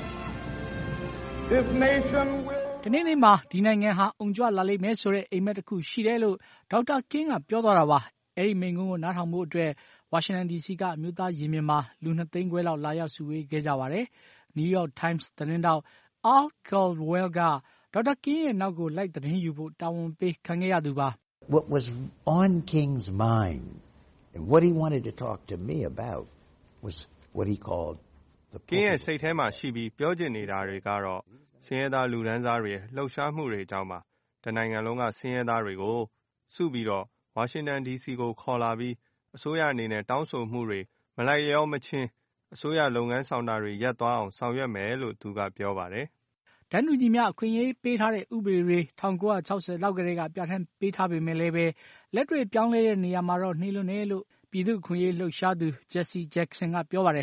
this nation will ဒီနေ့မှာဒီနိုင်ငံဟာအုံကြွလာလိမ့်မယ်ဆိုတဲ့အိမ်မက်တစ်ခုရှိတယ်လို့ဒေါက်တာကင်းကပြောသွားတာပါအဲဒီမိန့်ခွန်းကိုနားထောင်ဖို့အတွက်ဝါရှင်တန် DC ကအမျိုးသားရင်ပြင်မှာလူ2သိန်းခွဲလောက်လာရောက်စုဝေးခဲ့ကြပါတယ်။ New York Times သတင်းတောက် Al Caldwell ကဒေါက်တာကင်းရဲ့နောက်ကိုလိုက်သတင်းယူဖို့တာဝန်ပေးခံခဲ့ရသူပါ What was on King's mind and what he wanted to talk to me about was what he called the King ရဲ့စိတ်ထဲမှာရှိပြီးပြောချင်နေတာတွေကတော့ဆင်းရဲသားလူဒန်းစားတွေလှုပ်ရှားမှုတွေအကြောင်းပါတနိုင်ငံလုံးကဆင်းရဲသားတွေကိုစုပြီးတော့ဝါရှင်တန် DC ကိုခေါ်လာပြီးအစိုးရအနေနဲ့တောင်းဆိုမှုတွေမလိုက်လျောမချင်းအစိုးရလုပ်ငန်းဆောင်တာတွေရပ်သွားအောင်ဆောင်ရွက်မယ်လို့သူကပြောပါတယ်တန်းတူညီမျှအခွင့်အရေးပေးထားတဲ့ဥပဒေတွေ1960လောက်ကတည်းကပြဋ္ဌာန်းပေးထားပေမဲ့လည်းပဲလက်တွေ့ပြောင်းလဲတဲ့နေရာမှာတော့နှေးလွန်းတယ်လို့ပြည်သူ့အခွင့်အရေးလှုပ်ရှားသူ Jesse Jackson ကပြောပါတယ်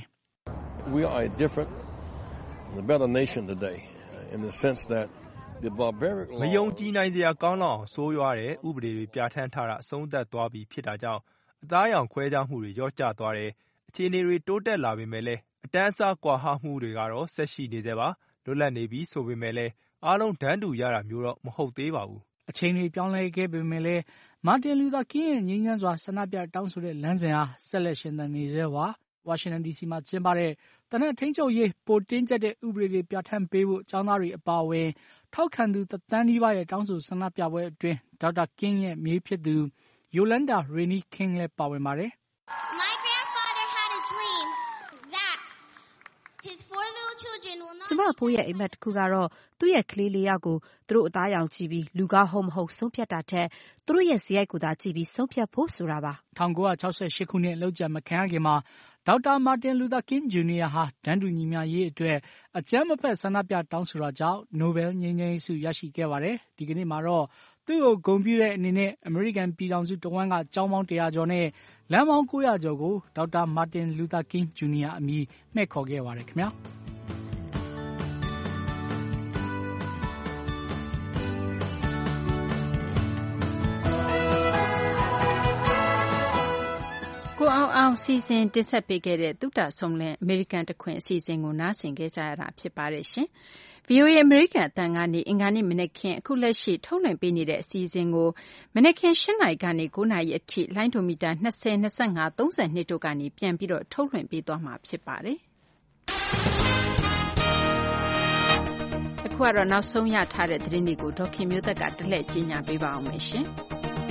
We are a different and a better nation today in the sense that the barbaric law မယုံကြည်နိုင်စရာကောင်းလောက်အောင်ဆိုးရွားတဲ့ဥပဒေတွေပြဋ္ဌာန်းထားတာအဆုံးသတ်သွားပြီဖြစ်တာကြောင့်အသားရောင်ခွဲခြားမှုတွေလျော့ကျသွားတယ်အခြေအနေတွေတိုးတက်လာပေမဲ့လည်းအတန်းအစားကွာဟမှုတွေကတော့ဆက်ရှိနေသေးပါလွတ်လပ်နေပြီဆိုပေမဲ့လည်းအားလုံးတန်းတူရတာမျိုးတော့မဟုတ်သေးပါဘူးအချိန်တွေပြောင်းလဲခဲ့ပေမဲ့လည်းမာတင်လူသာကင်းရဲ့ငြိမ်းချမ်းစွာဆန္ဒပြတောင်းဆိုတဲ့လမ်းစဉ်ဟာဆက်လက်ရှင်သန်နေသေးပါဝါရှင်တန် DC မှာကျင်းပတဲ့တနက်ထိန်ချုပ်ရေးပိုတင်းကျပ်တဲ့ဥပဒေတွေပြဋ္ဌာန်းပေးဖို့ចောင်းသားတွေအပါအဝင်ထောက်ခံသူတသန်းနီးပါးရဲ့တောင်းဆိုဆန္ဒပြပွဲအတွင်းဒေါက်တာကင်းရဲ့မြေးဖြစ်သူ Yolanda Rainey King လည်းပါဝင်ပါတယ် My grandfather had a dream that his 4 little children will not ကျမဖိုးရဲ့အိမ်မက်တစ်ခုကတော့သူ့ရဲ့ကလေး4ယောက်ကိုသူတို့အသားရောင်ကြည့်ပြီးလူကားဟုတ်မဟုတ်ဆုံးဖြတ်တာထက်သူတို့ရဲ့ဇယိုက်ကိုသာကြည့်ပြီးဆုံးဖြတ်ဖို့ဆိုတာပါ 1968ခုနှစ်လောက်ကျမခံရခင်မှာဒေါက်တာမာတင်လူသာကင်းဂျူနီယာဟာတန်းတူညီမျှရေးအတွက်အကြမ်းမဖက်ဆန္ဒပြတောင်းဆိုတာကြောင့်နိုဘယ်ငြိမ်းချမ်းရေးဆုရရှိခဲ့ပါတယ်ဒီကနေ့မှာတော့သူ့ကိုဂုဏ်ပြုတဲ့အနေနဲ့အမေရိကန်ပြည်ထောင်စုတဝန်းကကျောင်းပေါင်း100ကျော်နဲ့လမ်းပေါင်း900ကျော်ကိုဒေါက်တာမာတင်လူသာကင်းဂျူနီယာအမည်မှဲ့ခေါ်ခဲ့ပါတယ်ခင်ဗျာကိုအောင်စီစဉ်တင်ဆက်ပေးခဲ့တဲ့သုတဆုံးလင်းအမေရိကန်တခွင်အစီအစဉ်ကိုနားဆင်ခဲ့ကြရတာဖြစ်ပါတယ်ရှင်။ VOA အမေရိကန်အသံကနေအင်္ဂါနေ့မနက်ခင်းအခုလက်ရှိထုတ်လွှင့်ပေးနေတဲ့အစီအစဉ်ကိုမနက်ခင်း8:00နာရီကနေ9:00နာရီအထိလိုင်းဒိုမီတာ20 25 32တို့ကနေပြန်ပြီးတော့ထုတ်လွှင့်ပေးသွားမှာဖြစ်ပါတယ်။အခုကတော့နောက်ဆုံးရထားတဲ့သတင်းတွေကိုဒေါက်ခင်မျိုးသက်ကတလှည့်ကြီးညာပေးပါအောင်မယ်ရှင်။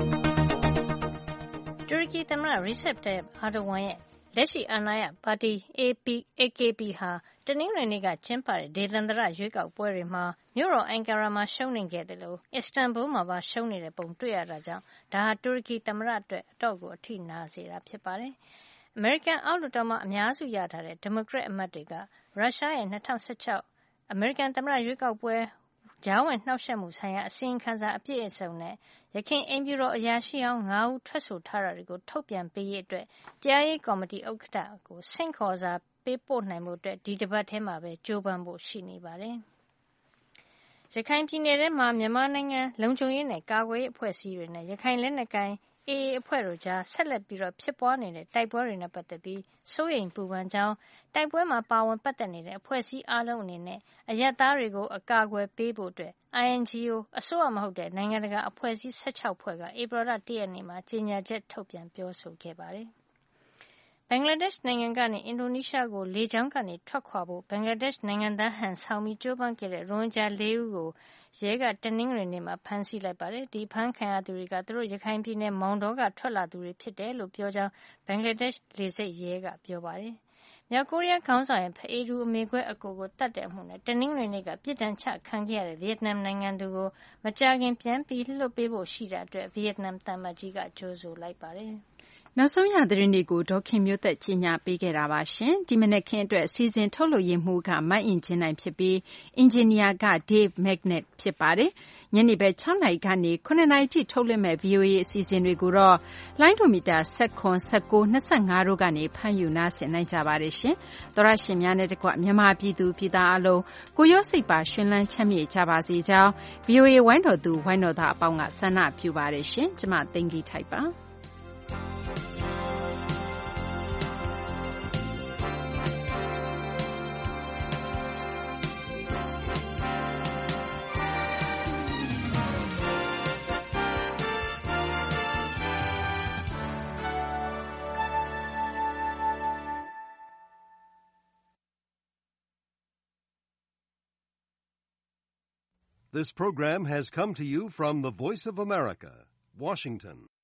တူရကီသမ္မတ Recep Tayyip Erdogan ရဲ့လက်ရှိအာဏာရပါတီ AKP ဟာတနင်္ဂနွေနေ့ကကျင်းပတဲ့ဒေသန္တရရွေးကောက်ပွဲတွေမှာမြို့တော်အန်ကာရာမှာရှုံးနိမ့်ခဲ့တယ်လို့အစ္စတန်ဘူလ်မှာပါရှုံးနေတဲ့ပုံတွေ့ရတာကြောင့်ဒါဟာတူရကီသမ္မတအတွက်အတော့ကိုအထိနာစေတာဖြစ်ပါတယ်။အမေရိကန်အောက်လွှတ်တော်မှာအများစုရထားတဲ့ဒီမိုကရက်အမတ်တွေကရုရှားရဲ့2016အမေရိကန်သမ္မတရွေးကောက်ပွဲကြားဝင်နှောက်ယှက်မှုဆိုင်ရာအစီရင်ခံစာအပြည့်အစုံနဲ့ရခိုင်အိမ်ဖြူတော်အရာရှိဟောင်း9ဦးထွက်ဆိုထားတာတွေကိုထုတ်ပြန်ပေးရေးအတွက်တရားရေးကော်မတီဥက္ကဋ္ဌကိုဆင့်ခေါ်စာပေးပို့နိုင်ဖို့အတွက်ဒီတစ်ပတ်ထဲမှာပဲကြိုးပမ်းဖို့ရှိနေပါတယ်။ရခိုင်ပြည်နယ်ထဲမှာမြန်မာနိုင်ငံလုံခြုံရေးနဲ့ကာကွယ်ရေးအဖွဲ့အစည်းတွေနဲ့ရခိုင်လက်နက်ကိုင်AA အဖွဲ့တို့ကြားဆက်လက်ပြီးဖြစ်ပွားနေတဲ့တိုက်ပွဲတွေနဲ့ပတ်သက်ပြီးစိုးရိမ်ပူပန်ကြောင်းတိုက်ပွဲမှာပါဝင်ပတ်သက်နေတဲ့အဖွဲ့အစည်းအားလုံးအနေနဲ့အရပ်သားတွေကိုအကာအကွယ်ပေးဖို့အတွက် INGO အစိုးရမဟုတ်တဲ့နိုင်ငံတကာအဖွဲ့အစည်း16ဖွဲ့ကဧပြီလ1ရက်နေ့မှာကြေညာချက်ထုတ်ပြန်ပြောဆိုခဲ့ပါတယ်။ဘင်္ဂလားဒေ့ရှ်နိုင်ငံကနေအင်ဒိုနီးရှားကိုလေကြောင်းကနေထွက်ခွာဖို့ဘင်္ဂလားဒေ့ရှ်နိုင်ငံသားဟန်ဆောင်ပြီးကြိုးပမ်းခဲ့တဲ့ရိုဟင်ဂျာ4ဦးကိုရဲကတနင်္ဂနွေနေ့မှာဖမ်းဆီးလိုက်ပါတယ်။ဒီဖမ်းခံရသူတွေကသူတို့ရခိုင်ပြည်နယ်မောင်တောကထွက်လာသူတွေဖြစ်တယ်လို့ပြောကြောင်းဘင်္ဂလားဒေ့ရှ်လေဆိပ်ရဲကပြောပါတယ်။မြောက်ကိုရီးယားခေါင်းဆောင်ရဲ့ဖအေးတူအမေခွဲအကိုကိုတတ်တဲ့အမှုနဲ့တနင်္ဂနွေနေ့ကပြစ်ဒဏ်ချခံခဲ့ရတဲ့ဗီယက်နမ်နိုင်ငံသူကိုမကြာခင်ပြန်ပြီးလွှတ်ပေးဖို့ရှိတာအတွက်ဗီယက်နမ်သံအမတ်ကြီးကကြိုးဆိုလိုက်ပါတယ်။နောက်ဆုံးရသတင်းတွေကိုဒေါခင်မျိုးသက်ကြီးညာပေးခဲ့တာပါရှင်။ဒီမနေ့ခင်းအတွက်စီစဉ်ထုတ်လုပ်ရေးမှုကမတ်အင်ဂျင်နိုင်ဖြစ်ပြီးအင်ဂျင်နီယာက Dave Magnet ဖြစ်ပါတယ်။ညနေပဲ6နာရီကနေ9နာရီထိထုတ်လွှင့်မဲ့ VOA အစီအစဉ်တွေကိုတော့လိုင်းဒိုမီတာ19 19 25တို့ကနေဖမ်းယူနားဆင်နိုင်ကြပါတယ်ရှင်။သောရရှင်များနဲ့တကွမြန်မာပြည်သူပြည်သားအလုံးကိုရောစိတ်ပါရှင်လန်းချမ်းမြေ့ကြပါစေကြောင်း VOA ဝိုင်းတော်သူဝိုင်းတော်သားအပေါင်းကဆန္ဒပြုပါတယ်ရှင်။ကျမသိင်္ဂီထိုက်ပါ။ This program has come to you from the Voice of America, Washington.